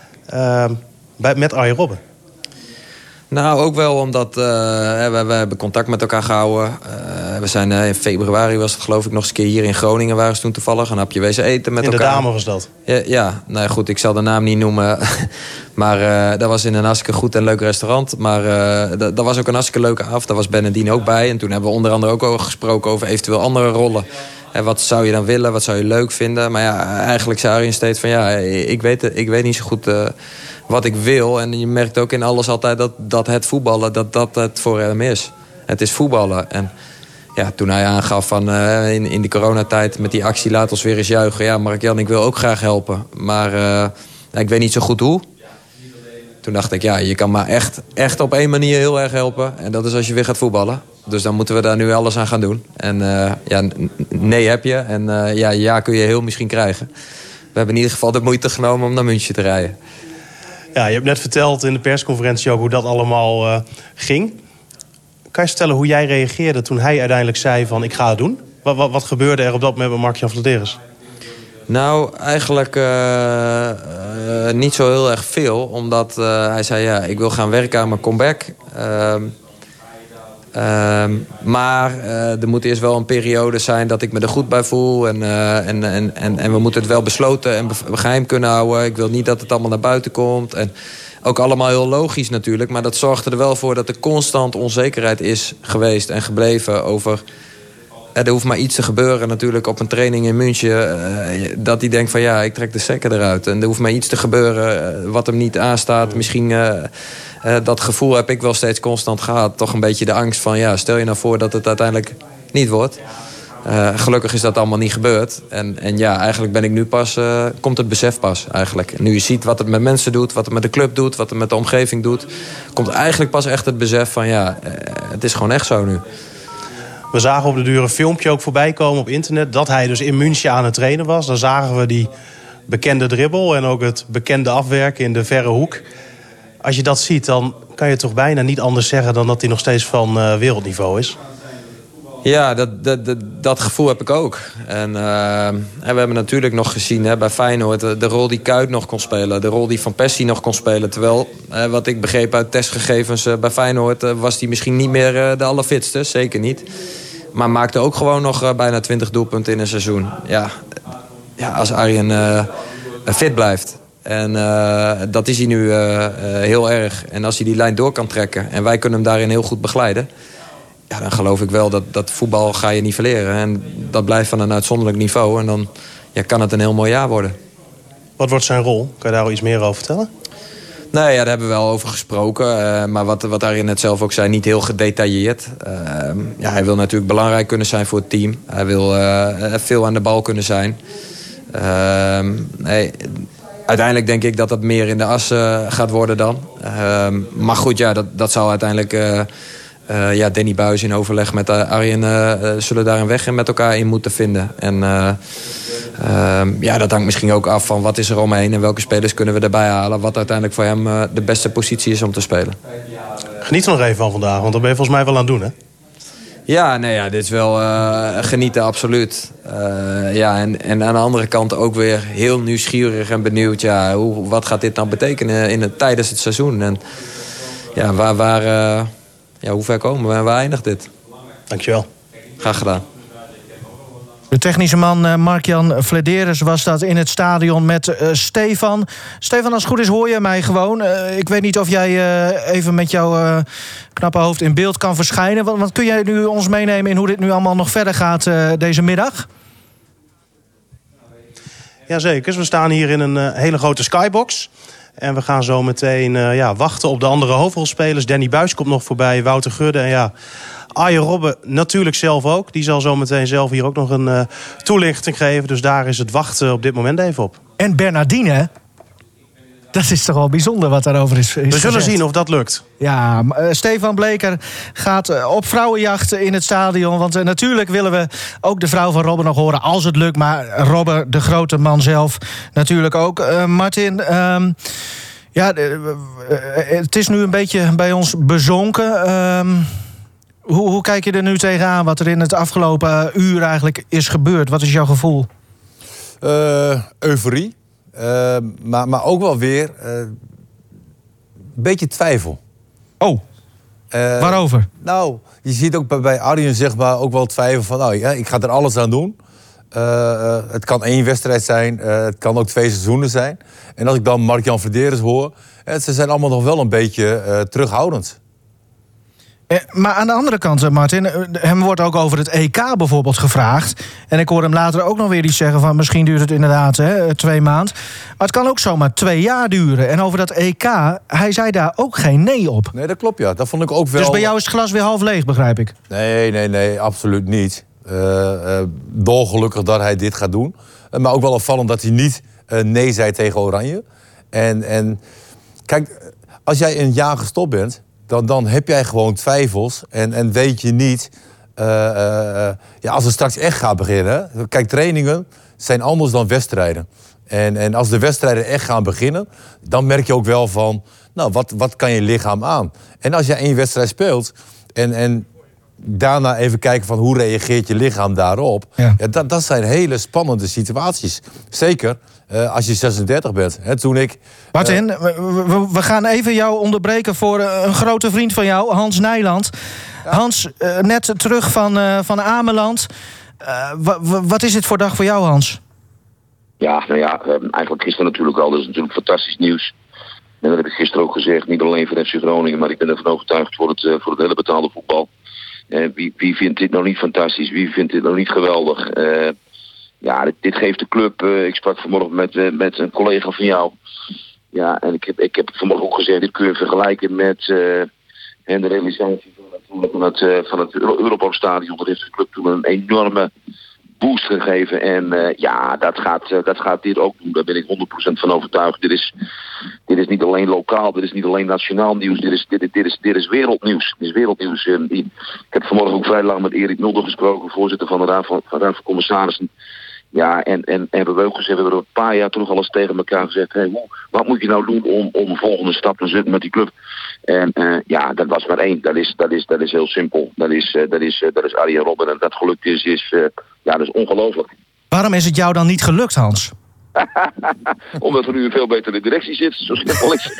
Speaker 20: met Arjen Robben?
Speaker 21: Nou, ook wel omdat we hebben contact met elkaar gehouden. We zijn in februari was het geloof ik nog eens een keer hier in Groningen... waren ze toen toevallig een hapje wezen eten met elkaar.
Speaker 20: In de Dame was dat?
Speaker 21: Ja, nou goed, ik zal de naam niet noemen. Maar dat was in een hartstikke goed en leuk restaurant. Maar dat was ook een hartstikke leuke avond. Daar was Bernardine ook bij. En toen hebben we onder andere ook al gesproken over eventueel andere rollen. En wat zou je dan willen? Wat zou je leuk vinden? Maar ja, eigenlijk zei Arjen steeds van ja, ik weet niet zo goed... wat ik wil. En je merkt ook in alles altijd dat het voetballen... dat het voor hem is. Het is voetballen. En ja, toen hij aangaf van in de coronatijd... met die actie laat ons weer eens juichen. Ja, Mark-Jan, ik wil ook graag helpen. Maar ik weet niet zo goed hoe. Toen dacht ik, ja, je kan maar echt op één manier heel erg helpen. En dat is als je weer gaat voetballen. Dus dan moeten we daar nu alles aan gaan doen. En nee heb je. En ja kun je heel misschien krijgen. We hebben in ieder geval de moeite genomen om naar München te rijden.
Speaker 20: Ja, je hebt net verteld in de persconferentie ook hoe dat allemaal ging. Kan je vertellen hoe jij reageerde toen hij uiteindelijk zei van ik ga het doen? Wat gebeurde er op dat moment met Mark-Jan Vladeres?
Speaker 21: Nou, eigenlijk niet zo heel erg veel. Omdat hij zei ja, ik wil gaan werken aan mijn comeback. Maar er moet eerst wel een periode zijn dat ik me er goed bij voel. En we moeten het wel besloten en geheim kunnen houden. Ik wil niet dat het allemaal naar buiten komt. En ook allemaal heel logisch natuurlijk. Maar dat zorgde er wel voor dat er constant onzekerheid is geweest en gebleven over... Er hoeft maar iets te gebeuren natuurlijk op een training in München. Dat hij denkt van ja, ik trek de stekker eruit. En er hoeft maar iets te gebeuren wat hem niet aanstaat. Misschien dat gevoel heb ik wel steeds constant gehad. Toch een beetje de angst van ja, stel je nou voor dat het uiteindelijk niet wordt. Gelukkig is dat allemaal niet gebeurd. En ja, eigenlijk ben ik nu pas... komt het besef pas eigenlijk. Nu je ziet wat het met mensen doet, wat het met de club doet... wat het met de omgeving doet... komt eigenlijk pas echt het besef van ja, het is gewoon echt zo nu.
Speaker 20: We zagen op de duur een filmpje ook voorbij komen op internet... dat hij dus in München aan het trainen was. Dan zagen we die bekende dribbel en ook het bekende afwerken in de verre hoek. Als je dat ziet, dan kan je toch bijna niet anders zeggen... dan dat hij nog steeds van wereldniveau is.
Speaker 21: Ja, dat gevoel heb ik ook. En we hebben natuurlijk nog gezien bij Feyenoord... de rol die Kuyt nog kon spelen. De rol die Van Persie nog kon spelen. Terwijl, wat ik begreep uit testgegevens bij Feyenoord... was hij misschien niet meer de allerfitste. Zeker niet. Maar maakte ook gewoon nog bijna 20 doelpunten in een seizoen. Ja, als Arjen fit blijft. En dat is hij nu heel erg. En als hij die lijn door kan trekken... en wij kunnen hem daarin heel goed begeleiden... ja, dan geloof ik wel dat voetbal ga je niet verleren. En dat blijft van een uitzonderlijk niveau. En dan kan het een heel mooi jaar worden. Wat wordt zijn rol? Kan je daar al iets meer over vertellen? Nee, ja, daar hebben we wel over gesproken. Maar wat Arjen net zelf ook zei, niet heel gedetailleerd. Hij wil natuurlijk belangrijk kunnen zijn voor het team. Hij wil veel aan de bal kunnen zijn. uiteindelijk denk ik dat dat meer in de as gaat worden dan. Maar goed, ja, dat zal uiteindelijk... Danny Buijs in overleg met Arjen zullen daar een weg met elkaar in moeten vinden. En dat hangt misschien ook af van wat is er omheen... en welke spelers kunnen we erbij halen... wat uiteindelijk voor hem de beste positie is om te spelen.
Speaker 20: Geniet er nog even van vandaag, want dat ben je volgens mij wel aan het doen, hè?
Speaker 21: Ja, dit is wel genieten, absoluut. En aan de andere kant ook weer heel nieuwsgierig en benieuwd... wat gaat dit nou betekenen tijdens het seizoen? En hoe ver komen we en waar eindigt dit?
Speaker 20: Dankjewel.
Speaker 21: Graag gedaan.
Speaker 7: De technische man Mark-Jan Flederis was dat in het stadion met Stefan. Stefan, als het goed is hoor je mij gewoon. Ik weet niet of jij even met jouw knappe hoofd in beeld kan verschijnen. Wat kun jij nu ons meenemen in hoe dit nu allemaal nog verder gaat deze middag?
Speaker 20: Jazeker, we staan hier in een hele grote skybox. En we gaan zo meteen wachten op de andere hoofdrolspelers. Danny Buijs komt nog voorbij, Wouter Gudde en Arjen Robben natuurlijk zelf ook. Die zal zo meteen zelf hier ook nog een toelichting geven. Dus daar is het wachten op dit moment even op.
Speaker 7: En Bernardine, dat is toch wel bijzonder wat daarover is
Speaker 20: we zullen zien of dat lukt.
Speaker 7: Ja, Stefan Bleker gaat op vrouwenjacht in het stadion. Want natuurlijk willen we ook de vrouw van Robben nog horen als het lukt. Maar Robben, de grote man zelf, natuurlijk ook. Martin, het is nu een beetje bij ons bezonken. Hoe kijk je er nu tegenaan wat er in het afgelopen uur eigenlijk is gebeurd? Wat is jouw gevoel?
Speaker 8: Euforie. Maar ook wel weer een beetje twijfel.
Speaker 7: Oh, waarover?
Speaker 8: Nou, je ziet ook bij Arjen zeg maar ook wel twijfel van... ik ga er alles aan doen. Het kan 1 wedstrijd zijn, het kan ook 2 seizoenen zijn. En als ik dan Mark-Jan Flederis hoor... ze zijn allemaal nog wel een beetje terughoudend.
Speaker 7: Maar aan de andere kant, Martin, hem wordt ook over het EK bijvoorbeeld gevraagd. En ik hoor hem later ook nog weer iets zeggen van... misschien duurt het inderdaad 2 maanden. Maar het kan ook zomaar 2 jaar duren. En over dat EK, hij zei daar ook geen nee op.
Speaker 8: Nee, dat klopt, ja. Dat vond ik ook wel...
Speaker 7: Dus bij jou is het glas weer half leeg, begrijp ik?
Speaker 8: Nee, absoluut niet. Dolgelukkig dat hij dit gaat doen. Maar ook wel opvallend dat hij niet nee zei tegen Oranje. En kijk, als jij een jaar gestopt bent... Dan heb jij gewoon twijfels en weet je niet... als het straks echt gaat beginnen... Kijk, trainingen zijn anders dan wedstrijden. En als de wedstrijden echt gaan beginnen... dan merk je ook wel van... wat kan je lichaam aan? En als je 1 wedstrijd speelt... en daarna even kijken van hoe reageert je lichaam daarop... Dat zijn hele spannende situaties. Zeker... als je 36 bent. Toen ik...
Speaker 7: Martin, we gaan even jou onderbreken voor een grote vriend van jou, Hans Nijland. Ja. Hans, net terug van Ameland. Wat is het voor dag voor jou, Hans?
Speaker 2: Ja, eigenlijk gisteren natuurlijk al. Dat is natuurlijk fantastisch nieuws. En dat heb ik gisteren ook gezegd. Niet alleen voor FC Groningen, maar ik ben ervan overtuigd voor het hele betaalde voetbal. Wie vindt dit nou niet fantastisch? Wie vindt dit nou niet geweldig? Dit geeft de club. Ik sprak vanmorgen met een collega van jou. Ja, en ik heb vanmorgen ook gezegd, dit kun je vergelijken met de realisatie van het Euroborgstadion. Dat heeft de club toen een enorme boost gegeven. En dat gaat dit ook doen. Daar ben ik 100% van overtuigd. Dit is niet alleen lokaal, dit is niet alleen nationaal nieuws. Dit is wereldnieuws. Dit is wereldnieuws. Ik heb vanmorgen ook vrij lang met Erik Mulder gesproken, voorzitter van de Raad van Commissarissen. Ja, en hebben we ook gezegd, we hebben er een paar jaar terug al eens tegen elkaar gezegd... wat moet je nou doen om een volgende stap te zetten met die club? En dat was maar 1. Dat is heel simpel. Dat is Arjen Robben. En dat gelukt is dat is ongelooflijk.
Speaker 7: Waarom is het jou dan niet gelukt, Hans?
Speaker 2: Omdat er nu een veel betere directie zit. Zo simpel is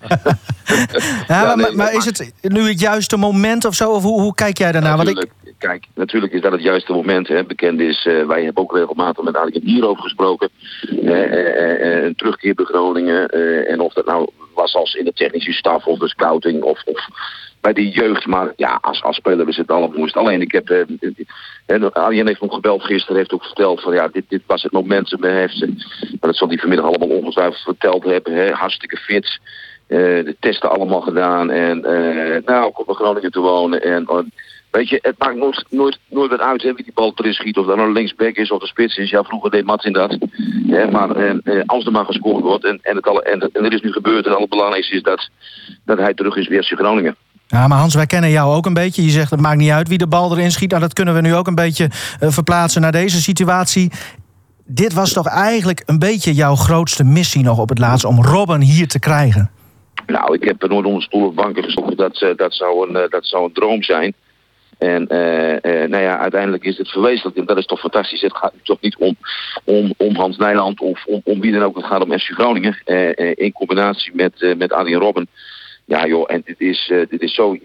Speaker 7: het. Maar is het nu het juiste moment of zo? Of hoe kijk jij daarnaar?
Speaker 2: Kijk, natuurlijk is dat het juiste moment. Hè. Bekend is, wij hebben ook regelmatig met Arjen hierover gesproken. Een terugkeer bij Groningen. En of dat nou was als in de technische staf of de scouting of bij de jeugd. Maar ja, als speler is het allermoest. Alleen ik heb... Arjen heeft nog gebeld gisteren, heeft ook verteld van dit was het moment. Maar dat zal hij vanmiddag allemaal ongetwijfeld verteld hebben. Hè. Hartstikke fit. De testen allemaal gedaan. En komt naar Groningen te wonen. En weet je, het maakt nooit wat uit wie die bal erin schiet. Of dat nou linksback is of de spits is. Ja, vroeger deed Martin dat. Maar als er maar gescoord wordt. En er is nu gebeurd. Het allerbelangrijkste is dat hij terug is weer FC Groningen.
Speaker 7: Ja, maar Hans, wij kennen jou ook een beetje. Je zegt, het maakt niet uit wie de bal erin schiet. Nou, dat kunnen we nu ook een beetje verplaatsen naar deze situatie. Dit was toch eigenlijk een beetje jouw grootste missie nog op het laatst, om Robben hier te krijgen? Nou, ik heb er nooit onder stoel of banken gezocht. Dat zou een droom zijn. En uiteindelijk is het verwezenlijkt. En dat is toch fantastisch. Het gaat toch niet om Hans Nijland of om wie dan ook. Het gaat om FC Groningen. In combinatie met Arjen Robben. Ja joh, en dit is zo...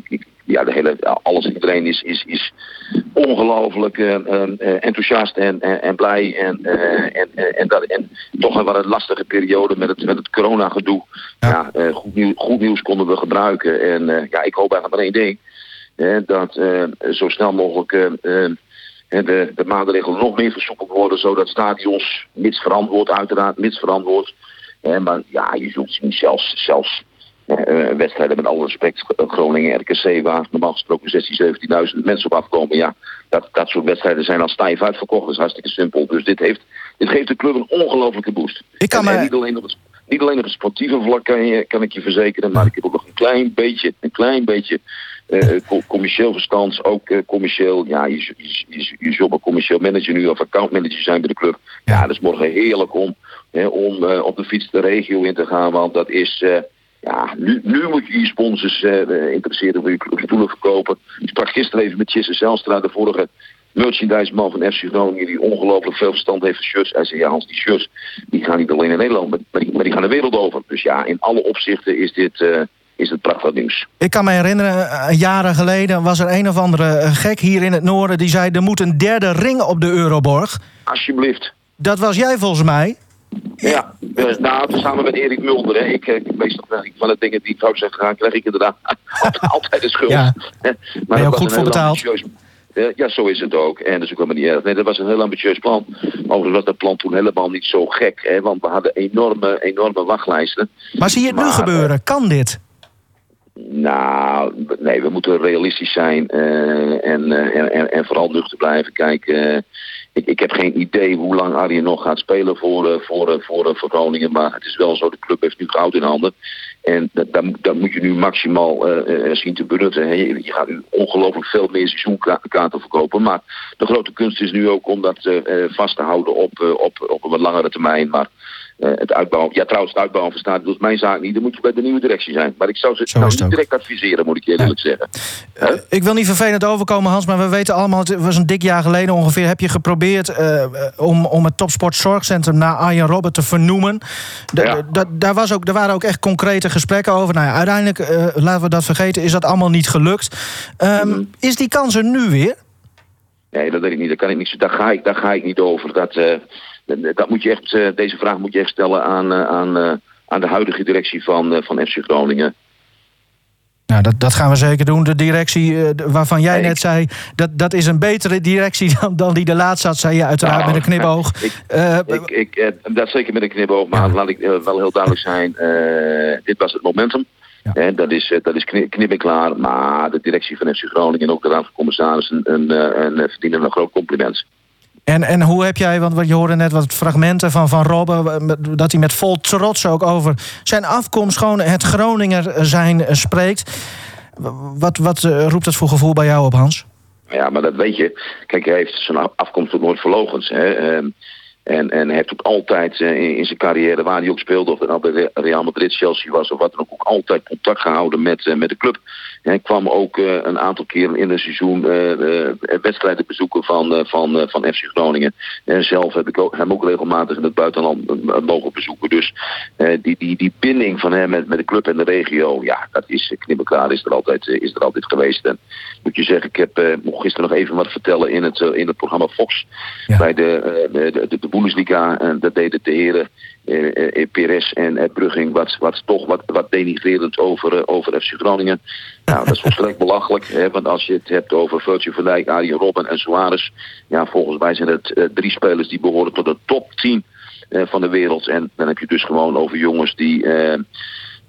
Speaker 7: Iedereen is ongelooflijk enthousiast en blij. En toch wel een lastige periode met het corona-gedoe. Ja, goed nieuws konden we gebruiken. En ik hoop eigenlijk maar één ding. Dat zo snel mogelijk de maatregelen nog meer versoepeld worden. Zodat stadions, mits verantwoord. Maar ja, je zult zien zelfs wedstrijden met alle respect, Groningen, RKC, waar normaal gesproken 16.000, 17.000 mensen op afkomen. Ja, dat soort wedstrijden zijn al stijf uitverkocht. Dat is hartstikke simpel. Dus dit geeft de club een ongelofelijke boost. Niet alleen op het sportieve vlak kan ik je verzekeren, maar ik heb ook nog een klein beetje commercieel verstand. Ook commercieel, ja, je zult een commercieel manager nu of accountmanager zijn bij de club. Ja, dat is morgen heerlijk om op de fiets de regio in te gaan, want dat is... nu moet je sponsors interesseren voor je stoelen verkopen. Ik sprak gisteren even met Chisse Zijlstra, de vorige merchandise-man van FC Groningen, die ongelooflijk veel verstand heeft van shirts. Hij zei, ja Hans, die shirts die gaan niet alleen in Nederland, maar die gaan de wereld over. Dus ja, in alle opzichten is het prachtig nieuws. Ik kan me herinneren, jaren geleden was er een of andere gek hier in het noorden die zei, er moet een derde ring op de Euroborg. Alsjeblieft. Dat was jij volgens mij. Ja, samen met Erik Mulder. Hè. Ik meestal van de dingen die ik zou zeggen, krijg ik inderdaad altijd de schuld. Ja. Maar ben je ook goed voor betaald? Ja, zo is het ook. En dat is ook helemaal niet erg. Nee, dat was een heel ambitieus plan. Overigens was dat plan toen helemaal niet zo gek. Hè, want we hadden enorme wachtlijsten. Maar zie je het nu gebeuren? Kan dit? Nou, nee, we moeten realistisch zijn. En vooral nuchter blijven kijken. Ik heb geen idee hoe lang Arjen nog gaat spelen voor Groningen. Maar het is wel zo, de club heeft nu goud in handen. En dat moet je nu maximaal zien te benutten. Hè. Je gaat nu ongelooflijk veel meer seizoenkaarten verkopen. Maar de grote kunst is nu ook om dat vast te houden op een wat langere termijn. Maar het uitbouwen van stadion doet mijn zaak niet. Dan moet je bij de nieuwe directie zijn. Maar ik zou ze niet direct adviseren, moet ik je eerlijk zeggen. Ik wil niet vervelend overkomen, Hans, maar we weten allemaal, het was een dik jaar geleden ongeveer, heb je geprobeerd om het Topsport Zorgcentrum naar Arjen Robben te vernoemen. Er waren ook echt concrete gesprekken over. Nou ja, uiteindelijk, laten we dat vergeten, is dat allemaal niet gelukt. Is die kans er nu weer? Nee, dat weet ik niet. Daar ga ik niet over. Dat moet je echt, deze vraag moet je echt stellen aan de huidige directie van FC Groningen. Nou, dat gaan we zeker doen. De directie waarvan jij net zei, dat is een betere directie dan die er laatst zat, zei je uiteraard met een knipoog. Dat zeker met een knipoog, maar laat ik wel heel duidelijk zijn. Dit was het momentum. Ja. Dat is knip en klaar, maar de directie van FC Groningen en ook de raad van commissarissen verdienen een groot compliment. En hoe heb jij, want je hoorde net wat fragmenten van Robben, dat hij met vol trots ook over zijn afkomst, gewoon het Groninger zijn spreekt. Wat roept dat voor gevoel bij jou op, Hans? Ja, maar dat weet je. Kijk, hij heeft zijn afkomst ook nooit verloochend. En hij heeft ook altijd in zijn carrière, waar hij ook speelde, of het nou bij Real Madrid, Chelsea was of wat dan ook altijd contact gehouden met de club. Hij kwam ook een aantal keren in een seizoen wedstrijden bezoeken van FC Groningen. En zelf heb ik hem ook regelmatig in het buitenland mogen bezoeken. Dus die binding van hem met de club en de regio, ja, dat is knippenklaar, is er altijd geweest. En moet je zeggen, ik mocht gisteren nog even wat vertellen in het programma Fox. Ja. Bij de Bundesliga, en dat deden de heren Perez en Brugging wat denigrerend over FC Groningen. Nou, dat is volstrekt belachelijk, hè, want als je het hebt over Virgil van Dijk, Arjen Robben en Suarez, ja, volgens mij zijn het 3 spelers die behoren tot de top 10 van de wereld. En dan heb je dus gewoon over jongens die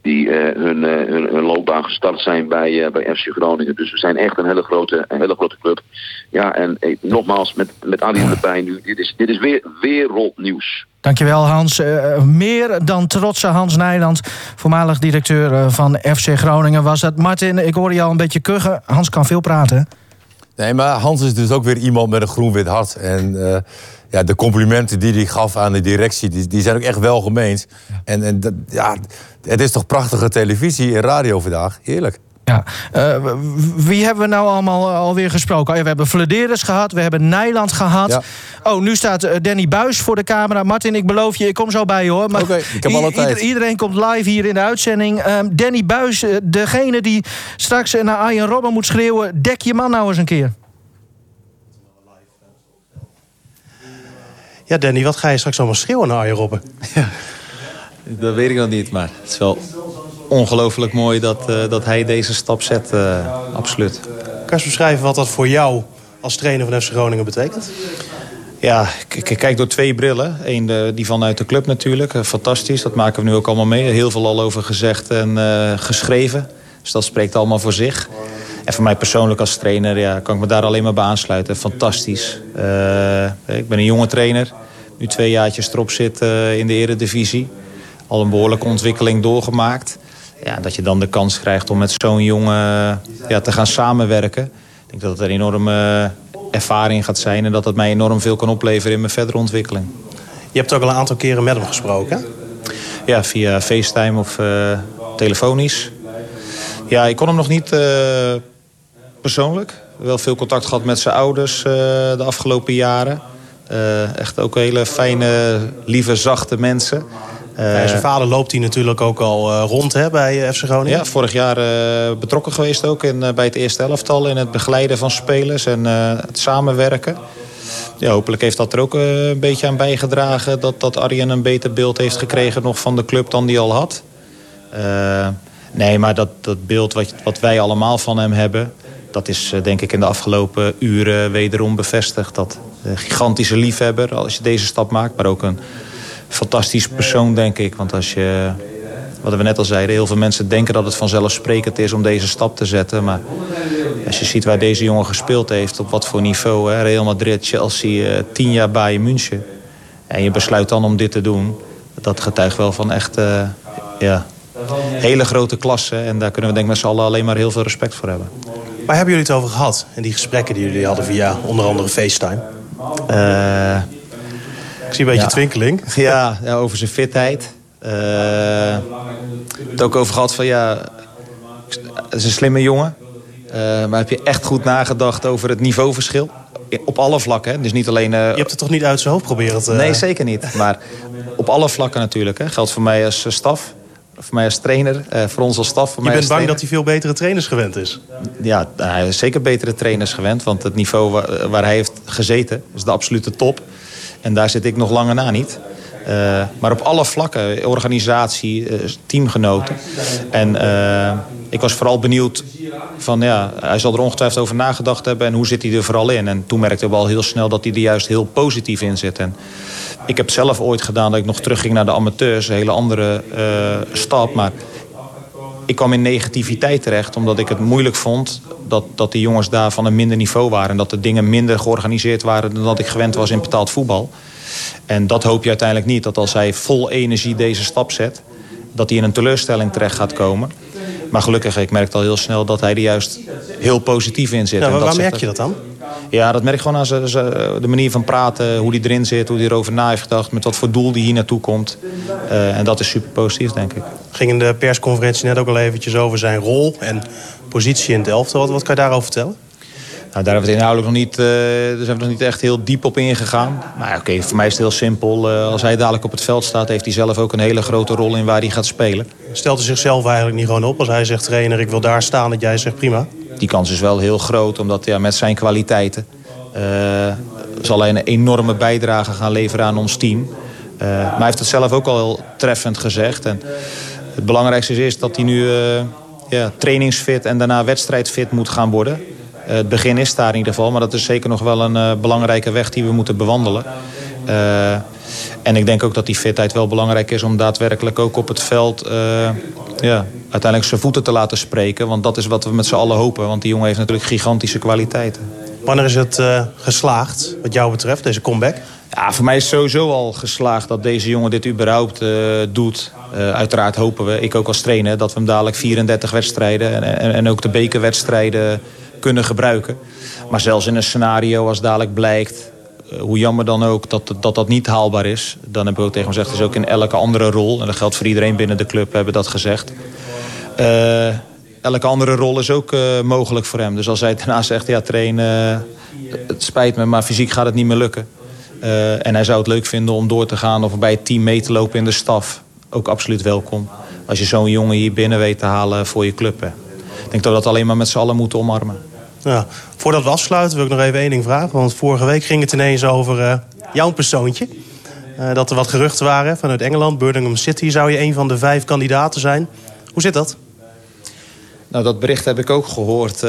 Speaker 2: die hun loopbaan gestart zijn bij FC Groningen. Dus we zijn echt een hele grote club. Ja, en nogmaals, met Adi erbij nu, dit is weer wereldnieuws.
Speaker 7: Dankjewel Hans. Meer dan trotse Hans Nijland, voormalig directeur van FC Groningen was dat. Martin, ik hoorde je al een beetje kuchen. Hans kan veel praten, hè?
Speaker 8: Nee, maar Hans is dus ook weer iemand met een groen-wit hart. En de complimenten die hij gaf aan de directie, die zijn ook echt welgemeend. En het is toch prachtige televisie en radio vandaag. Heerlijk.
Speaker 7: Ja, wie hebben we nou allemaal alweer gesproken? We hebben Vladeres gehad, we hebben Nijland gehad. Ja. Oh, nu staat Danny Buis voor de camera. Martin, ik beloof je, ik kom zo bij je, hoor. Maar
Speaker 8: ik heb alle tijd.
Speaker 7: Iedereen komt live hier in de uitzending. Danny Buis, degene die straks naar Arjen Robben moet schreeuwen, dek je man nou eens een keer.
Speaker 20: Ja, Danny, wat ga je straks allemaal schreeuwen naar Arjen Robben?
Speaker 4: Ja, dat weet ik nog niet, maar het is wel ongelooflijk mooi dat hij deze stap zet, absoluut.
Speaker 20: Kan je eens beschrijven wat dat voor jou als trainer van FC Groningen betekent?
Speaker 4: Ja, ik kijk door 2 brillen. Eén die vanuit de club natuurlijk, fantastisch. Dat maken we nu ook allemaal mee. Heel veel al over gezegd en geschreven. Dus dat spreekt allemaal voor zich. En voor mij persoonlijk als trainer kan ik me daar alleen maar bij aansluiten. Fantastisch. Ik ben een jonge trainer. Nu 2 jaartjes erop zit in de eredivisie. Al een behoorlijke ontwikkeling doorgemaakt. Ja, dat je dan de kans krijgt om met zo'n jongen te gaan samenwerken. Ik denk dat het een enorme ervaring gaat zijn. En dat het mij enorm veel kan opleveren in mijn verdere ontwikkeling.
Speaker 20: Je hebt ook al een aantal keren met hem gesproken, hè?
Speaker 4: Ja, via FaceTime of telefonisch. Ja, ik kon hem nog niet persoonlijk. Wel veel contact gehad met zijn ouders de afgelopen jaren. Echt ook hele fijne, lieve, zachte mensen.
Speaker 20: Zijn vader loopt hij natuurlijk ook al rond, hè, bij FC Groningen.
Speaker 4: Ja, vorig jaar betrokken geweest ook bij het eerste elftal. In het begeleiden van spelers en het samenwerken. Ja, hopelijk heeft dat er ook een beetje aan bijgedragen. Dat Arjen een beter beeld heeft gekregen nog van de club dan die al had. Nee, maar dat beeld wat wij allemaal van hem hebben, dat is denk ik in de afgelopen uren wederom bevestigd. Dat een gigantische liefhebber als je deze stap maakt, maar ook een fantastisch persoon, denk ik. Want als je, wat we net al zeiden, heel veel mensen denken dat het vanzelfsprekend is om deze stap te zetten. Maar als je ziet waar deze jongen gespeeld heeft, op wat voor niveau, hè, Real Madrid, Chelsea, 10 jaar Bayern München. En je besluit dan om dit te doen. Dat getuigt wel van echt hele grote klasse. En daar kunnen we denk ik met z'n allen alleen maar heel veel respect voor hebben.
Speaker 20: Waar hebben jullie het over gehad in die gesprekken die jullie hadden via onder andere FaceTime? Ik zie een beetje twinkeling.
Speaker 4: Ja, over zijn fitheid. Het ook over gehad van het is een slimme jongen. Maar heb je echt goed nagedacht over het niveauverschil? Op alle vlakken. Hè? Dus niet alleen,
Speaker 20: je hebt het toch niet uit zijn hoofd proberen te...
Speaker 4: Nee, zeker niet. Maar op alle vlakken natuurlijk. Hè? Geldt voor mij als staf. Voor mij als trainer. Voor ons als staf. Voor
Speaker 20: je
Speaker 4: mij
Speaker 20: bent bang dat hij veel betere trainers gewend is?
Speaker 4: Ja, hij is zeker betere trainers gewend. Want het niveau waar hij heeft gezeten is de absolute top. En daar zit ik nog langer na niet. Maar op alle vlakken, organisatie, teamgenoten. En ik was vooral benieuwd van, hij zal er ongetwijfeld over nagedacht hebben. En hoe zit hij er vooral in? En toen merkte we al heel snel dat hij er juist heel positief in zit. En ik heb zelf ooit gedaan dat ik nog terugging naar de amateurs. Een hele andere stap. Maar ik kwam in negativiteit terecht. Omdat ik het moeilijk vond dat die jongens daar van een minder niveau waren. En dat de dingen minder georganiseerd waren dan dat ik gewend was in betaald voetbal. En dat hoop je uiteindelijk niet. Dat als hij vol energie deze stap zet, dat hij in een teleurstelling terecht gaat komen. Maar gelukkig, ik merkte al heel snel dat hij er juist heel positief in zit.
Speaker 20: Ja,
Speaker 4: en
Speaker 20: waar merk je dat dan?
Speaker 4: Ja, dat merk ik gewoon aan de manier van praten. Hoe hij erin zit, hoe hij erover na heeft gedacht. Met wat voor doel die hier naartoe komt. En dat is super positief, denk ik.
Speaker 20: Ging in de persconferentie net ook al eventjes over zijn rol en positie in het elftal. Wat kan je daarover vertellen?
Speaker 4: Nou, daar hebben we het inhoudelijk daar zijn we nog niet echt heel diep op ingegaan. Maar oké, voor mij is het heel simpel. Als hij dadelijk op het veld staat, heeft hij zelf ook een hele grote rol in waar hij gaat spelen.
Speaker 20: Stelt hij zichzelf eigenlijk niet gewoon op als hij zegt, trainer, ik wil daar staan, dat jij zegt prima?
Speaker 4: Die kans is wel heel groot, omdat met zijn kwaliteiten zal hij een enorme bijdrage gaan leveren aan ons team. Maar hij heeft het zelf ook al heel treffend gezegd. En het belangrijkste is dat hij nu trainingsfit en daarna wedstrijdfit moet gaan worden. Het begin is daar in ieder geval, maar dat is zeker nog wel een belangrijke weg die we moeten bewandelen. En ik denk ook dat die fitheid wel belangrijk is om daadwerkelijk ook op het veld uiteindelijk zijn voeten te laten spreken. Want dat is wat we met z'n allen hopen. Want die jongen heeft natuurlijk gigantische kwaliteiten.
Speaker 20: Wanneer is het geslaagd, wat jou betreft, deze comeback?
Speaker 4: Ja, voor mij is het sowieso al geslaagd dat deze jongen dit überhaupt doet. Uiteraard hopen we, ik ook als trainer, dat we hem dadelijk 34 wedstrijden en ook de bekerwedstrijden kunnen gebruiken. Maar zelfs in een scenario als dadelijk blijkt, hoe jammer dan ook, dat niet haalbaar is. Dan hebben we ook tegen hem gezegd, het is ook in elke andere rol. En dat geldt voor iedereen binnen de club, hebben we dat gezegd. Elke andere rol is ook mogelijk voor hem. Dus als hij daarna zegt, ja train, het spijt me, maar fysiek gaat het niet meer lukken. En hij zou het leuk vinden om door te gaan of bij het team mee te lopen in de staf. Ook absoluut welkom. Als je zo'n jongen hier binnen weet te halen voor je club. Hè. Ik denk dat we dat alleen maar met z'n allen moeten omarmen.
Speaker 20: Ja, voordat we afsluiten wil ik nog even één ding vragen. Want vorige week ging het ineens over jouw persoontje. Dat er wat geruchten waren vanuit Engeland. Birmingham City zou je een van de 5 kandidaten zijn. Hoe zit dat?
Speaker 4: Nou, dat bericht heb ik ook gehoord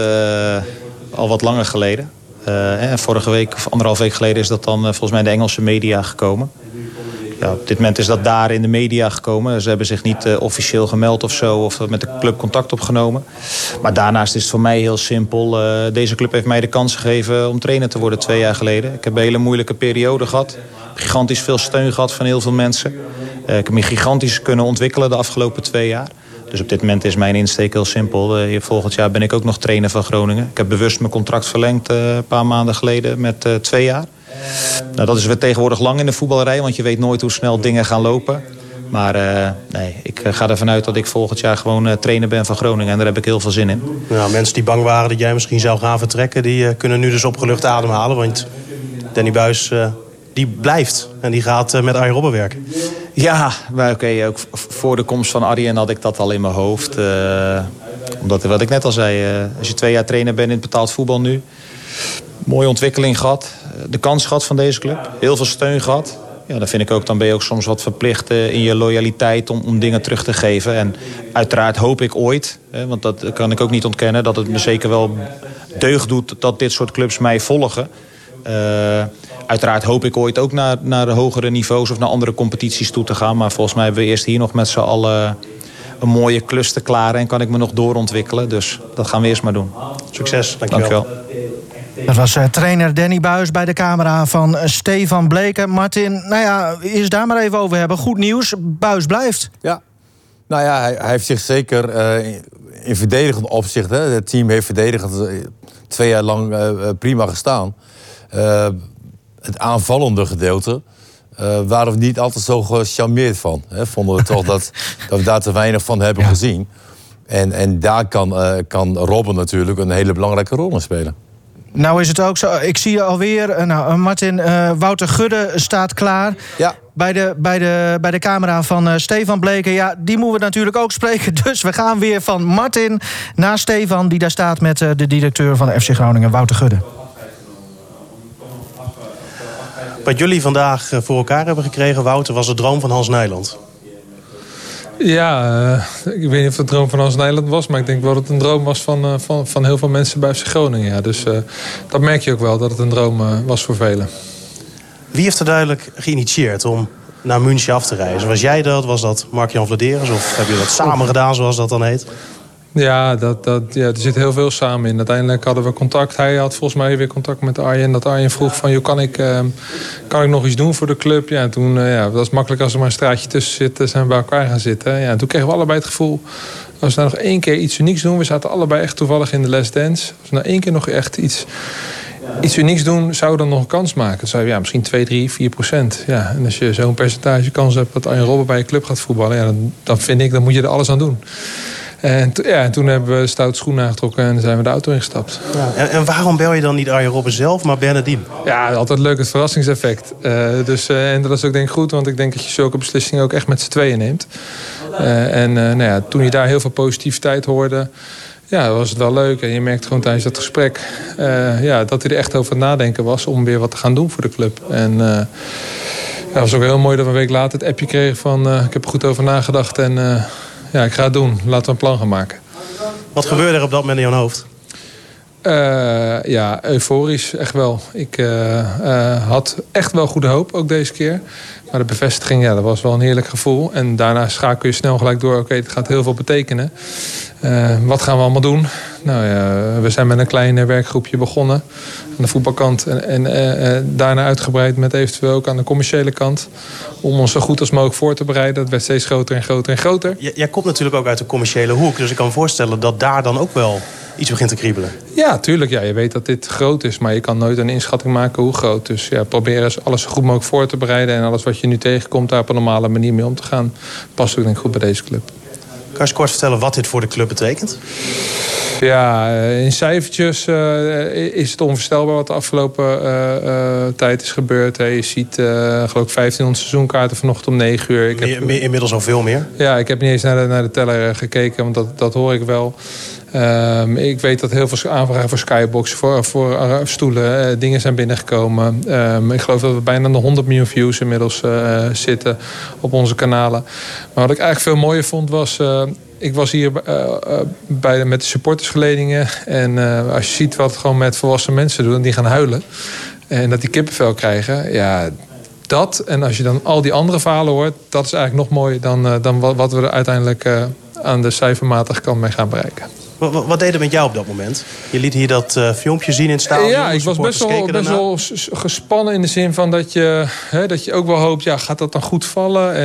Speaker 4: al wat langer geleden. Vorige week of 1,5 week geleden is dat dan volgens mij in de Engelse media gekomen. Ja, op dit moment is dat daar in de media gekomen. Ze hebben zich niet officieel gemeld of zo, of met de club contact opgenomen. Maar daarnaast is het voor mij heel simpel. Deze club heeft mij de kans gegeven om trainer te worden 2 jaar geleden. Ik heb een hele moeilijke periode gehad. Gigantisch veel steun gehad van heel veel mensen. Ik heb me gigantisch kunnen ontwikkelen de afgelopen 2 jaar. Dus op dit moment is mijn insteek heel simpel. Volgend jaar ben ik ook nog trainer van Groningen. Ik heb bewust mijn contract verlengd een paar maanden geleden met 2 jaar. Nou, dat is weer tegenwoordig lang in de voetballerij, want je weet nooit hoe snel dingen gaan lopen. Maar nee, ik ga ervan uit dat ik volgend jaar gewoon trainer ben van Groningen. En daar heb ik heel veel zin in.
Speaker 20: Nou, mensen die bang waren dat jij misschien zou gaan vertrekken, die kunnen nu dus opgelucht ademhalen. Want Danny Buijs die blijft en die gaat met Arjen Robben werken.
Speaker 4: Ja, maar oké, ook voor de komst van Arjen had ik dat al in mijn hoofd. Omdat, wat ik net al zei, als je 2 jaar trainer bent in het betaald voetbal nu. Mooie ontwikkeling gehad. De kans gehad van deze club. Heel veel steun gehad. Ja, dan vind ik ook, dan ben je ook soms wat verplicht in je loyaliteit om dingen terug te geven. En uiteraard hoop ik ooit, want dat kan ik ook niet ontkennen, dat het me zeker wel deugd doet dat dit soort clubs mij volgen. Uiteraard hoop ik ooit ook naar de hogere niveaus of naar andere competities toe te gaan. Maar volgens mij hebben we eerst hier nog met z'n allen een mooie klus te klaren en kan ik me nog doorontwikkelen. Dus dat gaan we eerst maar doen.
Speaker 20: Succes, dankjewel.
Speaker 7: Dat was trainer Danny Buijs bij de camera van Stefan Bleken. Martin, nou ja, eerst daar maar even over hebben. Goed nieuws, Buijs blijft.
Speaker 8: Ja, nou ja, hij heeft zich zeker in verdedigend opzicht. Hè. Het team heeft verdedigend 2 jaar lang prima gestaan. Het aanvallende gedeelte waren we niet altijd zo gecharmeerd van. Hè. Vonden we toch dat we daar te weinig van hebben gezien. En daar kan Robben natuurlijk een hele belangrijke rol in spelen.
Speaker 7: Nou is het ook zo, ik zie je alweer, Martin, Wouter Gudde staat klaar.
Speaker 8: Ja.
Speaker 7: Bij de camera van Stefan Bleken. Ja, die moeten we natuurlijk ook spreken. Dus we gaan weer van Martin naar Stefan, die daar staat met de directeur van FC Groningen, Wouter Gudde.
Speaker 20: Wat jullie vandaag voor elkaar hebben gekregen, Wouter, was de droom van Hans Nijland.
Speaker 5: Ja, ik weet niet of het een droom van Hans Nijland was, maar ik denk wel dat het een droom was van heel veel mensen bij FC Groningen. Ja. Dus dat merk je ook wel, dat het een droom was voor velen.
Speaker 20: Wie heeft er duidelijk geïnitieerd om naar München af te reizen? Was jij dat? Was dat Mark-Jan Vladeres? Of heb je dat samen gedaan, zoals dat dan heet?
Speaker 5: Ja, er zit heel veel samen in. Uiteindelijk hadden we contact. Hij had volgens mij weer contact met Arjen. Dat Arjen vroeg van, kan ik nog iets doen voor de club? Ja, en toen, dat is makkelijk als er maar een straatje tussen zit. Zijn we bij elkaar gaan zitten. Ja, en toen kregen we allebei het gevoel, als we nou nog 1 keer iets unieks doen. We zaten allebei echt toevallig in de Les Dance. Als we nou 1 keer nog echt iets unieks doen, zou dan nog een kans maken. Dan zou je misschien 2, 3, 4%. Ja, en als je zo'n percentage kans hebt dat Arjen Robben bij je club gaat voetballen, ja, dan vind ik, dan moet je er alles aan doen. En toen hebben we stout schoenen aangetrokken en zijn we de auto ingestapt.
Speaker 20: Ja, en waarom bel je dan niet Arjen Robben zelf, maar Bernardine?
Speaker 5: Ja, altijd leuk, het verrassingseffect. En dat is ook denk ik goed, want ik denk dat je zulke beslissingen ook echt met z'n tweeën neemt. Toen je daar heel veel positiviteit hoorde, ja, was het wel leuk. En je merkt gewoon tijdens dat gesprek dat hij er echt over het nadenken was om weer wat te gaan doen voor de club. En het was ook heel mooi dat we een week later het appje kregen van ik heb er goed over nagedacht en ik ga het doen. Laten we een plan gaan maken.
Speaker 20: Wat gebeurde er op dat moment in jouw hoofd?
Speaker 5: Ja, euforisch, echt wel. Ik had echt wel goede hoop, ook deze keer. Maar de bevestiging, ja, dat was wel een heerlijk gevoel. En daarna schakel je snel gelijk door. Oké, het gaat heel veel betekenen. Wat gaan we allemaal doen? Nou ja, we zijn met een klein werkgroepje begonnen aan de voetbalkant. En daarna uitgebreid met eventueel ook aan de commerciële kant. Om ons zo goed als mogelijk voor te bereiden. Dat werd steeds groter en groter en groter.
Speaker 20: Jij komt natuurlijk ook uit de commerciële hoek. Dus ik kan me voorstellen dat daar dan ook wel iets begint te kriebelen.
Speaker 5: Ja, tuurlijk. Ja, je weet dat dit groot is. Maar je kan nooit een inschatting maken hoe groot. Dus ja, probeer alles zo goed mogelijk voor te bereiden. En alles wat je nu tegenkomt, daar op een normale manier mee om te gaan. Past ook denk ik goed bij deze club.
Speaker 20: Kan je eens kort vertellen wat dit voor de club betekent?
Speaker 5: Ja, in cijfertjes is het onvoorstelbaar wat de afgelopen tijd is gebeurd. Je ziet geloof ik 1500 seizoenkaarten vanochtend om 9 uur.
Speaker 20: Inmiddels al veel meer?
Speaker 5: Ja, ik heb niet eens naar de teller gekeken, want dat hoor ik wel. Ik weet dat heel veel aanvragen voor skybox, voor stoelen, dingen zijn binnengekomen. Ik geloof dat we bijna de 100 miljoen views inmiddels zitten op onze kanalen. Maar wat ik eigenlijk veel mooier vond was... Ik was hier met de supportersgeledingen. En als je ziet wat het gewoon met volwassen mensen doen, die gaan huilen. En dat die kippenvel krijgen. Ja, dat. En als je dan al die andere verhalen hoort, dat is eigenlijk nog mooier dan wat we er uiteindelijk aan de cijfermatige kant mee gaan bereiken.
Speaker 20: Wat deed het met jou op dat moment? Je liet hier dat filmpje zien in het stadion.
Speaker 5: Ja, ik was best wel gespannen in de zin van dat je ook wel hoopt... ja, gaat dat dan goed vallen?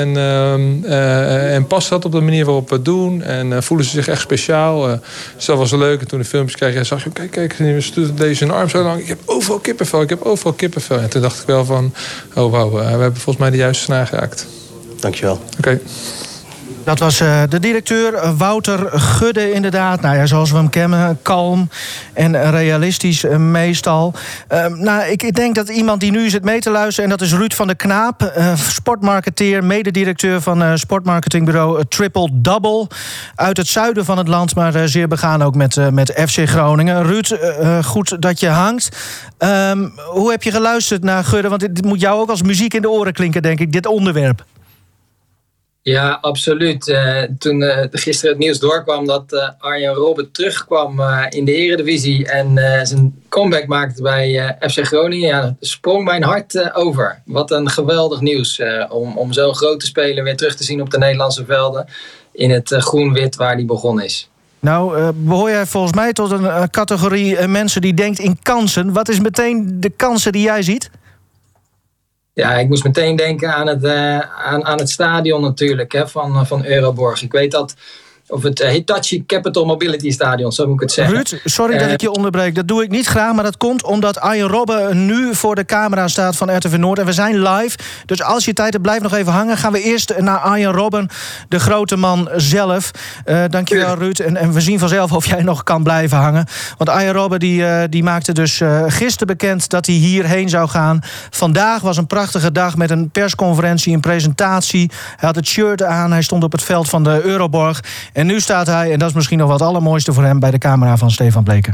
Speaker 5: En past dat op de manier waarop we het doen? En voelen ze zich echt speciaal? Dus dat was leuk. En toen de filmpjes kreeg je, zag je... kijk, deze een arm zo lang. Ik heb overal kippenvel. En toen dacht ik wel van... oh wauw, we hebben volgens mij de juiste snaar geraakt.
Speaker 20: Dankjewel.
Speaker 5: Oké.
Speaker 7: Dat was de directeur Wouter Gudde inderdaad. Nou ja, zoals we hem kennen, kalm en realistisch meestal. Ik denk dat iemand die nu zit mee te luisteren... en dat is Ruud van der Knaap, sportmarketeer... mededirecteur van sportmarketingbureau Triple Double... uit het zuiden van het land, maar zeer begaan ook met FC Groningen. Ruud, goed dat je hangt. Hoe heb je geluisterd naar Gudde? Want dit moet jou ook als muziek in de oren klinken, denk ik, dit onderwerp.
Speaker 6: Ja, absoluut. Toen gisteren het nieuws doorkwam dat Arjen Robben terugkwam in de Eredivisie en zijn comeback maakte bij FC Groningen, ja, sprong mijn hart over. Wat een geweldig nieuws om zo'n grote speler weer terug te zien op de Nederlandse velden in het groen-wit waar hij begonnen is.
Speaker 7: Nou, behoor jij volgens mij tot een categorie mensen die denkt in kansen. Wat is meteen de kansen die jij ziet?
Speaker 6: Ja, ik moest meteen denken aan het stadion natuurlijk van Euroborg. Ik weet dat, of het Hitachi Capital Mobility Stadion, zo moet ik het zeggen.
Speaker 7: Ruud, sorry dat ik je onderbreek. Dat doe ik niet graag, maar dat komt omdat Arjen Robben nu voor de camera staat van RTV Noord. En we zijn live, dus als je tijd hebt, blijf nog even hangen. Gaan we eerst naar Arjen Robben, de grote man zelf. Dankjewel, Ruud. En we zien vanzelf of jij nog kan blijven hangen. Want Arjen Robben die maakte dus gisteren bekend dat hij hierheen zou gaan. Vandaag was een prachtige dag met een persconferentie, een presentatie. Hij had het shirt aan, hij stond op het veld van de Euroborg. En nu staat hij, en dat is misschien nog wat het allermooiste voor hem... bij de camera van Stefan Bleken.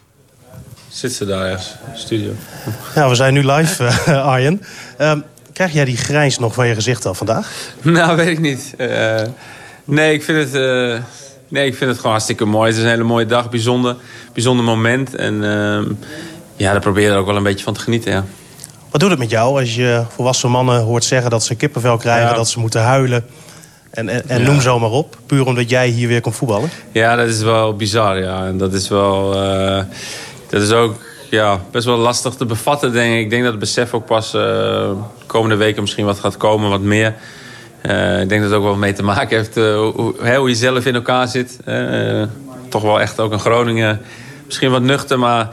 Speaker 1: Zit ze daar ergens, studio?
Speaker 20: Ja, we zijn nu live, Arjen. Krijg jij die grijns nog van je gezicht al vandaag?
Speaker 1: Nou, weet ik niet. Nee, ik vind het gewoon hartstikke mooi. Het is een hele mooie dag, bijzonder moment. En daar probeer je er ook wel een beetje van te genieten, ja.
Speaker 20: Wat doet het met jou als je volwassen mannen hoort zeggen... dat ze kippenvel krijgen, dat ze moeten huilen... En noem zo maar op, puur omdat jij hier weer komt voetballen?
Speaker 1: Ja, dat is wel bizar, ja. En dat is wel... dat is ook best wel lastig te bevatten, denk ik. Ik denk dat het besef ook pas de komende weken misschien wat gaat komen, wat meer. Ik denk dat het ook wel mee te maken heeft hoe je zelf in elkaar zit. Toch wel echt ook een Groningen. Misschien wat nuchter, maar...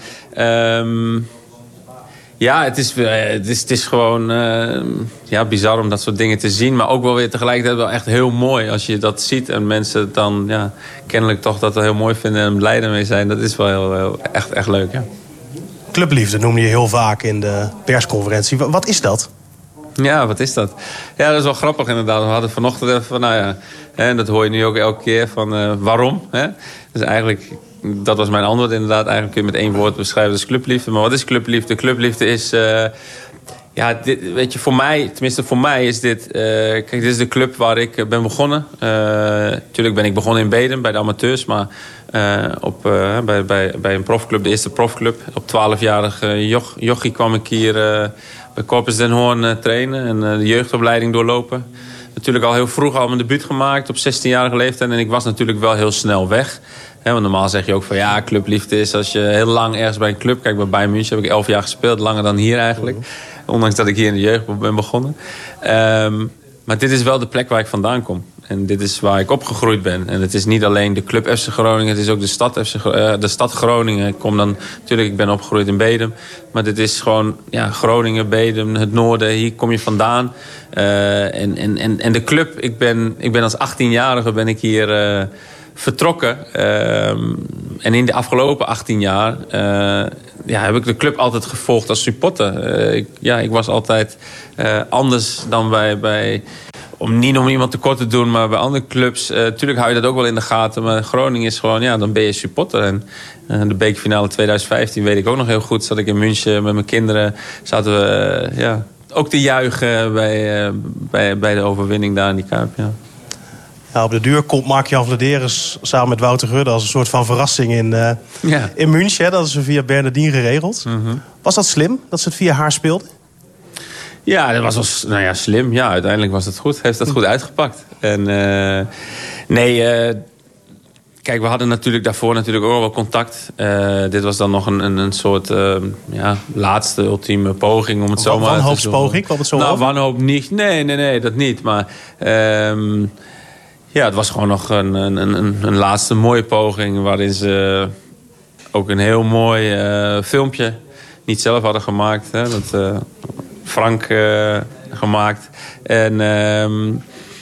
Speaker 1: Ja, het is gewoon bizar om dat soort dingen te zien. Maar ook wel weer tegelijkertijd wel echt heel mooi. Als je dat ziet en mensen dan kennelijk toch dat heel mooi vinden... en blij ermee zijn. Dat is wel heel echt leuk, ja.
Speaker 20: Clubliefde noemde je heel vaak in de persconferentie. Wat is dat?
Speaker 1: Ja, wat is dat? Ja, dat is wel grappig inderdaad. We hadden vanochtend even van, en dat hoor je nu ook elke keer van waarom. Hè? Dus eigenlijk... Dat was mijn antwoord inderdaad. Eigenlijk kun je met één woord beschrijven. Dat is clubliefde. Maar wat is clubliefde? Clubliefde is... weet je, voor mij is dit... kijk, dit is de club waar ik ben begonnen. Natuurlijk ben ik begonnen in Bedum bij de amateurs. Maar Bij een profclub, de eerste profclub. Op 12-jarige jochie kwam ik hier bij Corpus Den Hoorn trainen en de jeugdopleiding doorlopen. Natuurlijk al heel vroeg al mijn debuut gemaakt op 16-jarige leeftijd. En ik was natuurlijk wel heel snel weg. Want normaal zeg je ook van ja, clubliefde is als je heel lang ergens bij een club... Kijk, bij Bayern München heb ik 11 jaar gespeeld, langer dan hier eigenlijk. Ondanks dat ik hier in de jeugd ben begonnen. Maar dit is wel de plek waar ik vandaan kom. En dit is waar ik opgegroeid ben. En het is niet alleen de club FC Groningen, het is ook de stad Groningen. Ik ben opgegroeid in Bedum. Maar dit is gewoon Groningen, Bedum, het noorden. Hier kom je vandaan. En de club, ik ben als 18-jarige ben ik hier vertrokken. En in de afgelopen 18 jaar heb ik de club altijd gevolgd als supporter. Ik was altijd anders dan bij niet om iemand tekort te doen, maar bij andere clubs. Tuurlijk hou je dat ook wel in de gaten. Maar Groningen is gewoon, dan ben je supporter. En de bekerfinale 2015 weet ik ook nog heel goed. Zat ik in München met mijn kinderen. Zaten we ook te juichen bij de overwinning daar in die Kuip. Ja.
Speaker 20: Ja, op de duur komt Mark-Jan Vladeres samen met Wouter Rudde als een soort van verrassing in München. Dat is via Bernardine geregeld. Mm-hmm. Was dat slim, dat ze het via haar speelden?
Speaker 1: Ja, dat was wel slim. Ja, uiteindelijk was het goed. Heeft dat goed uitgepakt. En kijk, we hadden natuurlijk daarvoor ook wel contact. Dit was dan nog een soort laatste ultieme poging om het zo maar te doen.
Speaker 20: Wanhoopspoging? Kwam het zo over?
Speaker 1: Wanhoop niet. Nee, dat niet. Maar het was gewoon nog een laatste mooie poging waarin ze ook een heel mooi filmpje niet zelf hadden gemaakt. Hè, dat Frank gemaakt. En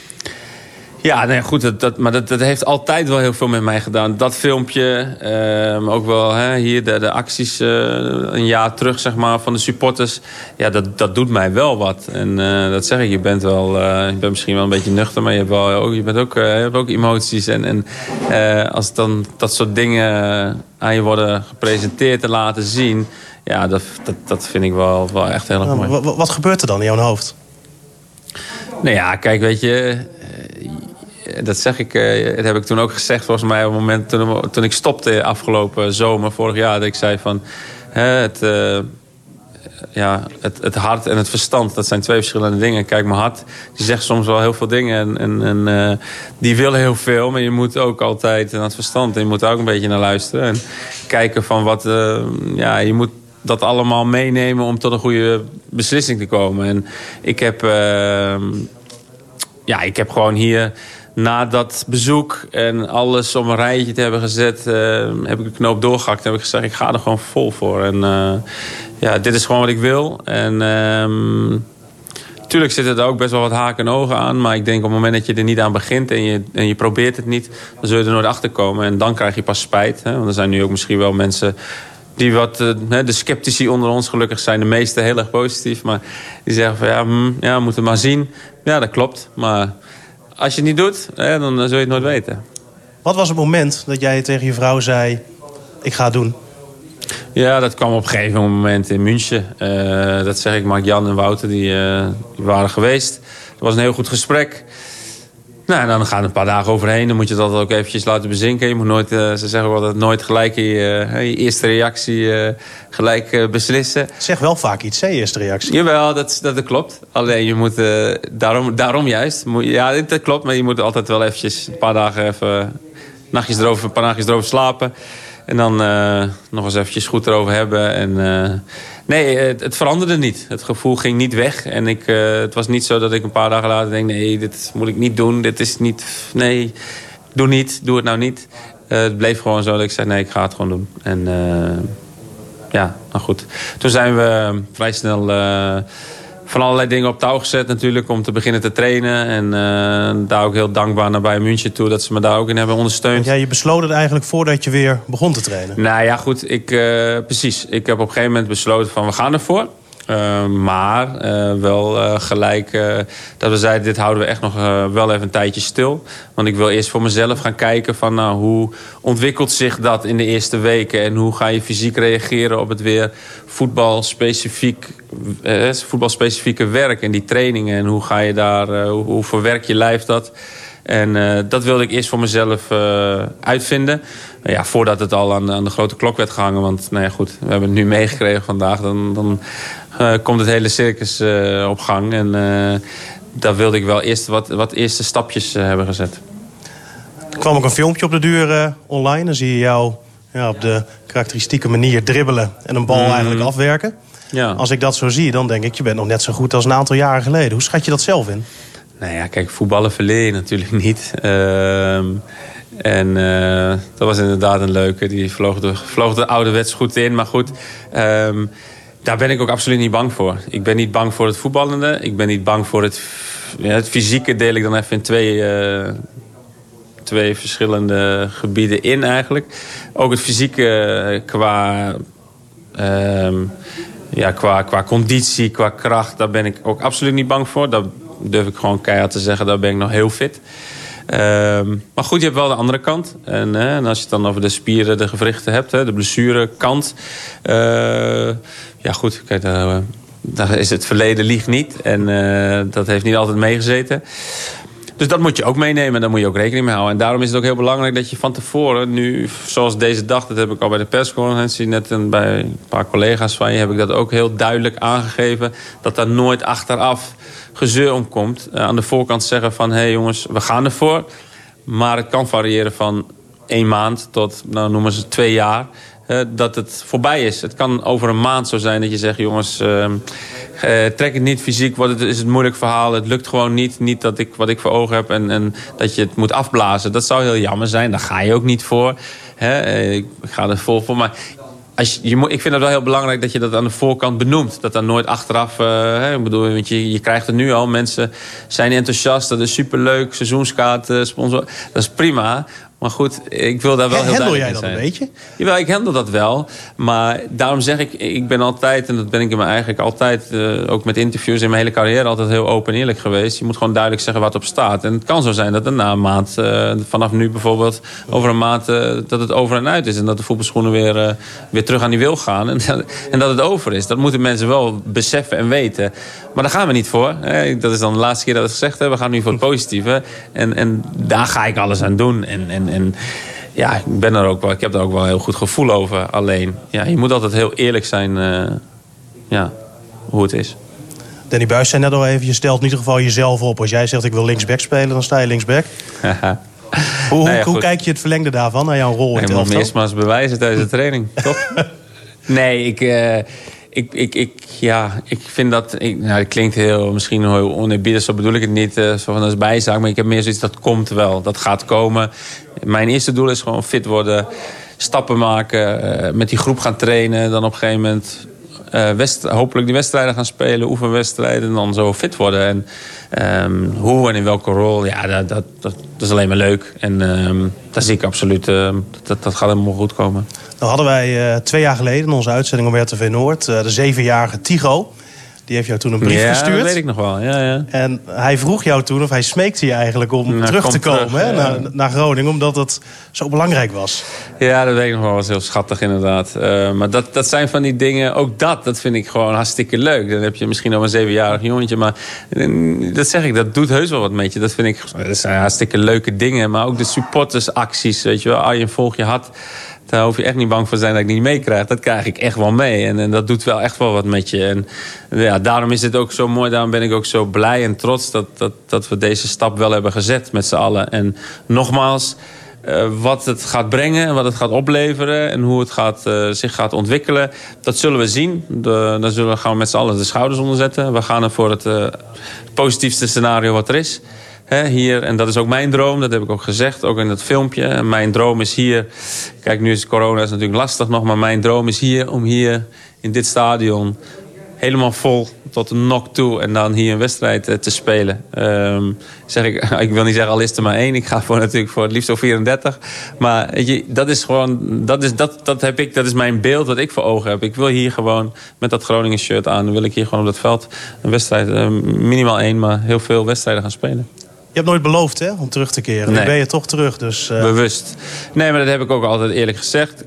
Speaker 1: maar dat heeft altijd wel heel veel met mij gedaan. Dat filmpje, ook wel hier de acties een jaar terug zeg maar, van de supporters. Ja, dat doet mij wel wat. En dat zeg ik, je bent misschien wel een beetje nuchter, maar je hebt ook emoties. En als dan dat soort dingen aan je worden gepresenteerd en laten zien, ja, dat vind ik wel echt heel erg mooi.
Speaker 20: Wat gebeurt er dan in jouw hoofd?
Speaker 1: Nou ja, kijk, weet je, dat zeg ik, dat heb ik toen ook gezegd volgens mij op het moment toen ik stopte afgelopen zomer vorig jaar. Dat ik zei van het hart en het verstand, dat zijn twee verschillende dingen. Kijk, mijn hart, die zegt soms wel heel veel dingen en die wil heel veel, maar je moet ook altijd naar het verstand en je moet er ook een beetje naar luisteren en kijken van wat, je moet dat allemaal meenemen om tot een goede beslissing te komen. En ik heb gewoon hier na dat bezoek en alles op een rijtje te hebben gezet, heb ik de knoop doorgehakt en heb ik gezegd, ik ga er gewoon vol voor. En dit is gewoon wat ik wil. En natuurlijk zitten er ook best wel wat haken en ogen aan, maar ik denk op het moment dat je er niet aan begint en je probeert het niet, dan zul je er nooit achter komen. En dan krijg je pas spijt. Hè? Want er zijn nu ook misschien wel mensen die de sceptici onder ons, gelukkig zijn de meesten heel erg positief, maar die zeggen van we moeten maar zien. Ja, dat klopt. Maar als je het niet doet, dan zul je het nooit weten.
Speaker 20: Wat was het moment dat jij tegen je vrouw zei, ik ga het doen?
Speaker 1: Ja, dat kwam op een gegeven moment in München. Dat zeg ik, Mark-Jan en Wouter, die waren geweest. Het was een heel goed gesprek. Nou, en dan gaan er een paar dagen overheen. Dan moet je dat ook eventjes laten bezinken. Je moet nooit, ze zeggen wel dat nooit gelijk je eerste reactie gelijk beslissen.
Speaker 20: Zeg wel vaak iets, hè, eerste reactie.
Speaker 1: Jawel, dat klopt. Alleen je moet, daarom juist. Ja, dat klopt, maar je moet altijd wel eventjes een paar dagen even een paar nachtjes erover slapen. En dan nog eens eventjes goed erover hebben. En nee, het veranderde niet. Het gevoel ging niet weg. En het was niet zo dat ik een paar dagen later denk, nee, dit moet ik niet doen. Dit is niet, nee, doe het nou niet. Het bleef gewoon zo dat ik zei, nee, ik ga het gewoon doen. En nou goed. Toen zijn we vrij snel van allerlei dingen op touw gezet natuurlijk om te beginnen te trainen. En daar ook heel dankbaar naar Bayern München toe dat ze me daar ook in hebben ondersteund.
Speaker 20: Ja, je besloot het eigenlijk voordat je weer begon te trainen.
Speaker 1: Nou ja, goed. Precies. Ik heb op een gegeven moment besloten van we gaan ervoor. Maar wel gelijk dat we zeiden, dit houden we echt nog wel even een tijdje stil. Want ik wil eerst voor mezelf gaan kijken van hoe ontwikkelt zich dat in de eerste weken. En hoe ga je fysiek reageren op het weer voetbalspecifieke werk en die trainingen. En hoe ga je daar, hoe verwerk je lijf dat. En dat wilde ik eerst voor mezelf uitvinden. Ja, voordat het al aan de grote klok werd gehangen. Want nou ja, goed, we hebben het nu meegekregen vandaag. Dan komt het hele circus op gang. En daar wilde ik wel eerst wat eerste stapjes hebben gezet.
Speaker 20: Er kwam ook een filmpje op de duur online. Dan zie je jou op de karakteristieke manier dribbelen en een bal eigenlijk afwerken. Ja. Als ik dat zo zie, dan denk ik, je bent nog net zo goed als een aantal jaren geleden. Hoe schat je dat zelf in?
Speaker 1: Nou ja, kijk, voetballen verleer je natuurlijk niet. Dat was inderdaad een leuke. Die vloog er ouderwets goed in. Maar goed, daar ben ik ook absoluut niet bang voor. Ik ben niet bang voor het voetballende. Ik ben niet bang voor het fysieke. Deel ik dan even in twee verschillende gebieden in eigenlijk. Ook het fysieke qua conditie, qua kracht, daar ben ik ook absoluut niet bang voor. Daar durf ik gewoon keihard te zeggen, daar ben ik nog heel fit. Maar goed, je hebt wel de andere kant. En als je het dan over de spieren, de gewrichten hebt, de blessurekant. Ja goed, kijk, daar is het verleden liegt niet. En dat heeft niet altijd meegezeten. Dus dat moet je ook meenemen en daar moet je ook rekening mee houden. En daarom is het ook heel belangrijk dat je van tevoren, nu zoals deze dag, dat heb ik al bij de persconferentie net en bij een paar collega's van je, heb ik dat ook heel duidelijk aangegeven, dat daar nooit achteraf gezeur om komt. Aan de voorkant zeggen van, hé jongens, we gaan ervoor. Maar het kan variëren van 1 maand tot, nou noemen ze 2 jaar. Dat het voorbij is. Het kan over een maand zo zijn dat je zegt, jongens, trek het niet fysiek, is het moeilijk verhaal. Het lukt gewoon niet. Niet wat ik voor ogen heb en dat je het moet afblazen. Dat zou heel jammer zijn. Daar ga je ook niet voor. Ik ga er vol voor. Maar ik vind het wel heel belangrijk dat je dat aan de voorkant benoemt. Dat dan nooit achteraf... want je krijgt het nu al. Mensen zijn enthousiast. Dat is superleuk. Seizoenskaart, sponsor. Dat is prima. Maar goed, ik wil daar wel heel duidelijk in zijn.
Speaker 20: Handel jij dat een beetje?
Speaker 1: Jawel, ik handel dat wel. Maar daarom zeg ik ben altijd, en dat ben ik in mijn eigenlijk altijd, ook met interviews in mijn hele carrière, altijd heel open en eerlijk geweest. Je moet gewoon duidelijk zeggen wat op staat. En het kan zo zijn dat er na een maand, vanaf nu bijvoorbeeld, over een maand, dat het over en uit is. En dat de voetbalschoenen weer terug aan die wil gaan. En dat het over is. Dat moeten mensen wel beseffen en weten. Maar daar gaan we niet voor. Dat is dan de laatste keer dat we het gezegd hebben. We gaan nu voor het positieve. En daar ga ik alles aan doen. En ja, ik heb daar ook wel een heel goed gevoel over. Alleen, ja, je moet altijd heel eerlijk zijn hoe het is.
Speaker 20: Danny Buijs zei net al even, je stelt in ieder geval jezelf op. Als jij zegt ik wil linksback spelen, dan sta je linksback. Hoe kijk je het verlengde daarvan naar jouw rol in het elftal?
Speaker 1: Ik moet me eerst maar eens bewijzen tijdens de training, toch? Nee, ik vind dat... het klinkt misschien heel oneerbiedig, zo bedoel ik het niet. Zo van als bijzaak, maar ik heb meer zoiets, dat komt wel. Dat gaat komen. Mijn eerste doel is gewoon fit worden. Stappen maken. Met die groep gaan trainen. Dan op een gegeven moment hopelijk die wedstrijden gaan spelen. Oefenwedstrijden. En dan zo fit worden. En hoe en in welke rol. Ja, dat is alleen maar leuk. En daar zie ik absoluut... dat gaat helemaal goed komen.
Speaker 20: Nou hadden wij 2 jaar geleden in onze uitzending op RTV Noord de 7-jarige Tigo. Die heeft jou toen een brief gestuurd.
Speaker 1: Ja, dat weet ik nog wel. Ja.
Speaker 20: En hij vroeg jou toen, of hij smeekte je eigenlijk om terug te komen naar Groningen, omdat het zo belangrijk was.
Speaker 1: Ja, dat weet ik nog wel. Dat was heel schattig inderdaad. Maar dat zijn van die dingen, ook dat vind ik gewoon hartstikke leuk. Dan heb je misschien nog een 7-jarig jongetje, maar dat zeg ik, dat doet heus wel wat met je. Dat zijn hartstikke leuke dingen. Maar ook de supportersacties, weet je wel. Arjen, volg je hart. Daar hoef je echt niet bang voor te zijn dat ik niet meekrijg. Dat krijg ik echt wel mee. En dat doet wel echt wel wat met je. En ja, daarom is het ook zo mooi. Daarom ben ik ook zo blij en trots dat we deze stap wel hebben gezet met z'n allen. En nogmaals, wat het gaat brengen en wat het gaat opleveren en hoe het zich gaat ontwikkelen, dat zullen we zien. Daar gaan we met z'n allen de schouders onder zetten. We gaan er voor het positiefste scenario wat er is. Hier, en dat is ook mijn droom, dat heb ik ook gezegd, ook in dat filmpje. En mijn droom is hier, kijk, nu is corona is natuurlijk lastig nog, maar mijn droom is hier om hier in dit stadion helemaal vol tot de knock toe en dan hier een wedstrijd te spelen. Ik wil niet zeggen al is er maar 1, ik ga natuurlijk voor het liefst zo 34. Maar weet je, dat is gewoon, dat is mijn beeld wat ik voor ogen heb. Ik wil hier gewoon met dat Groningen shirt aan, wil ik hier gewoon op dat veld een wedstrijd, minimaal 1, maar heel veel wedstrijden gaan spelen.
Speaker 20: Je hebt nooit beloofd om terug te keren.
Speaker 1: Nee.
Speaker 20: Nu ben je toch terug. Dus,
Speaker 1: Bewust. Nee, maar dat heb ik ook altijd eerlijk gezegd.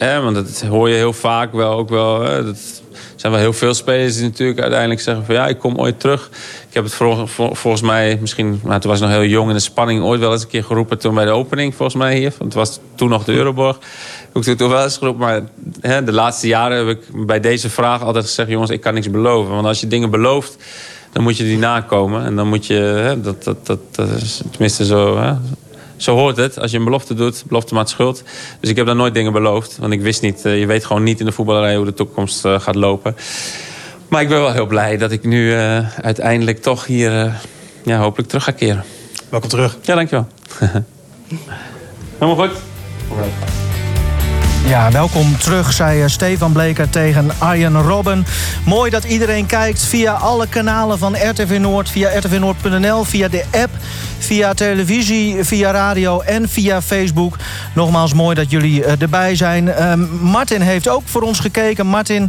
Speaker 1: Want dat hoor je heel vaak wel. Ook wel dat zijn wel heel veel spelers die natuurlijk uiteindelijk zeggen van... ja, ik kom ooit terug. Ik heb het volgens mij misschien... Maar toen was ik nog heel jong in de spanning... ooit wel eens een keer geroepen toen bij de opening volgens mij hier. Want het was toen nog de Euroborg. Heb ik toen wel eens geroepen. Maar de laatste jaren heb ik bij deze vraag altijd gezegd... jongens, ik kan niks beloven. Want als je dingen belooft, dan moet je die nakomen. En dan moet je... dat is tenminste zo... Zo hoort het. Als je een belofte doet, belofte maakt schuld. Dus ik heb daar nooit dingen beloofd. Want ik wist niet, je weet gewoon niet in de voetballerij hoe de toekomst gaat lopen. Maar ik ben wel heel blij dat ik nu uiteindelijk toch hier hopelijk terug ga keren.
Speaker 20: Welkom terug.
Speaker 1: Ja, dankjewel. Helemaal goed.
Speaker 7: Ja, welkom terug, zei Stefan Bleker tegen Arjen Robben. Mooi dat iedereen kijkt via alle kanalen van RTV Noord, via rtvnoord.nl, via de app, via televisie, via radio en via Facebook. Nogmaals, mooi dat jullie erbij zijn. Martin heeft ook voor ons gekeken. Martin,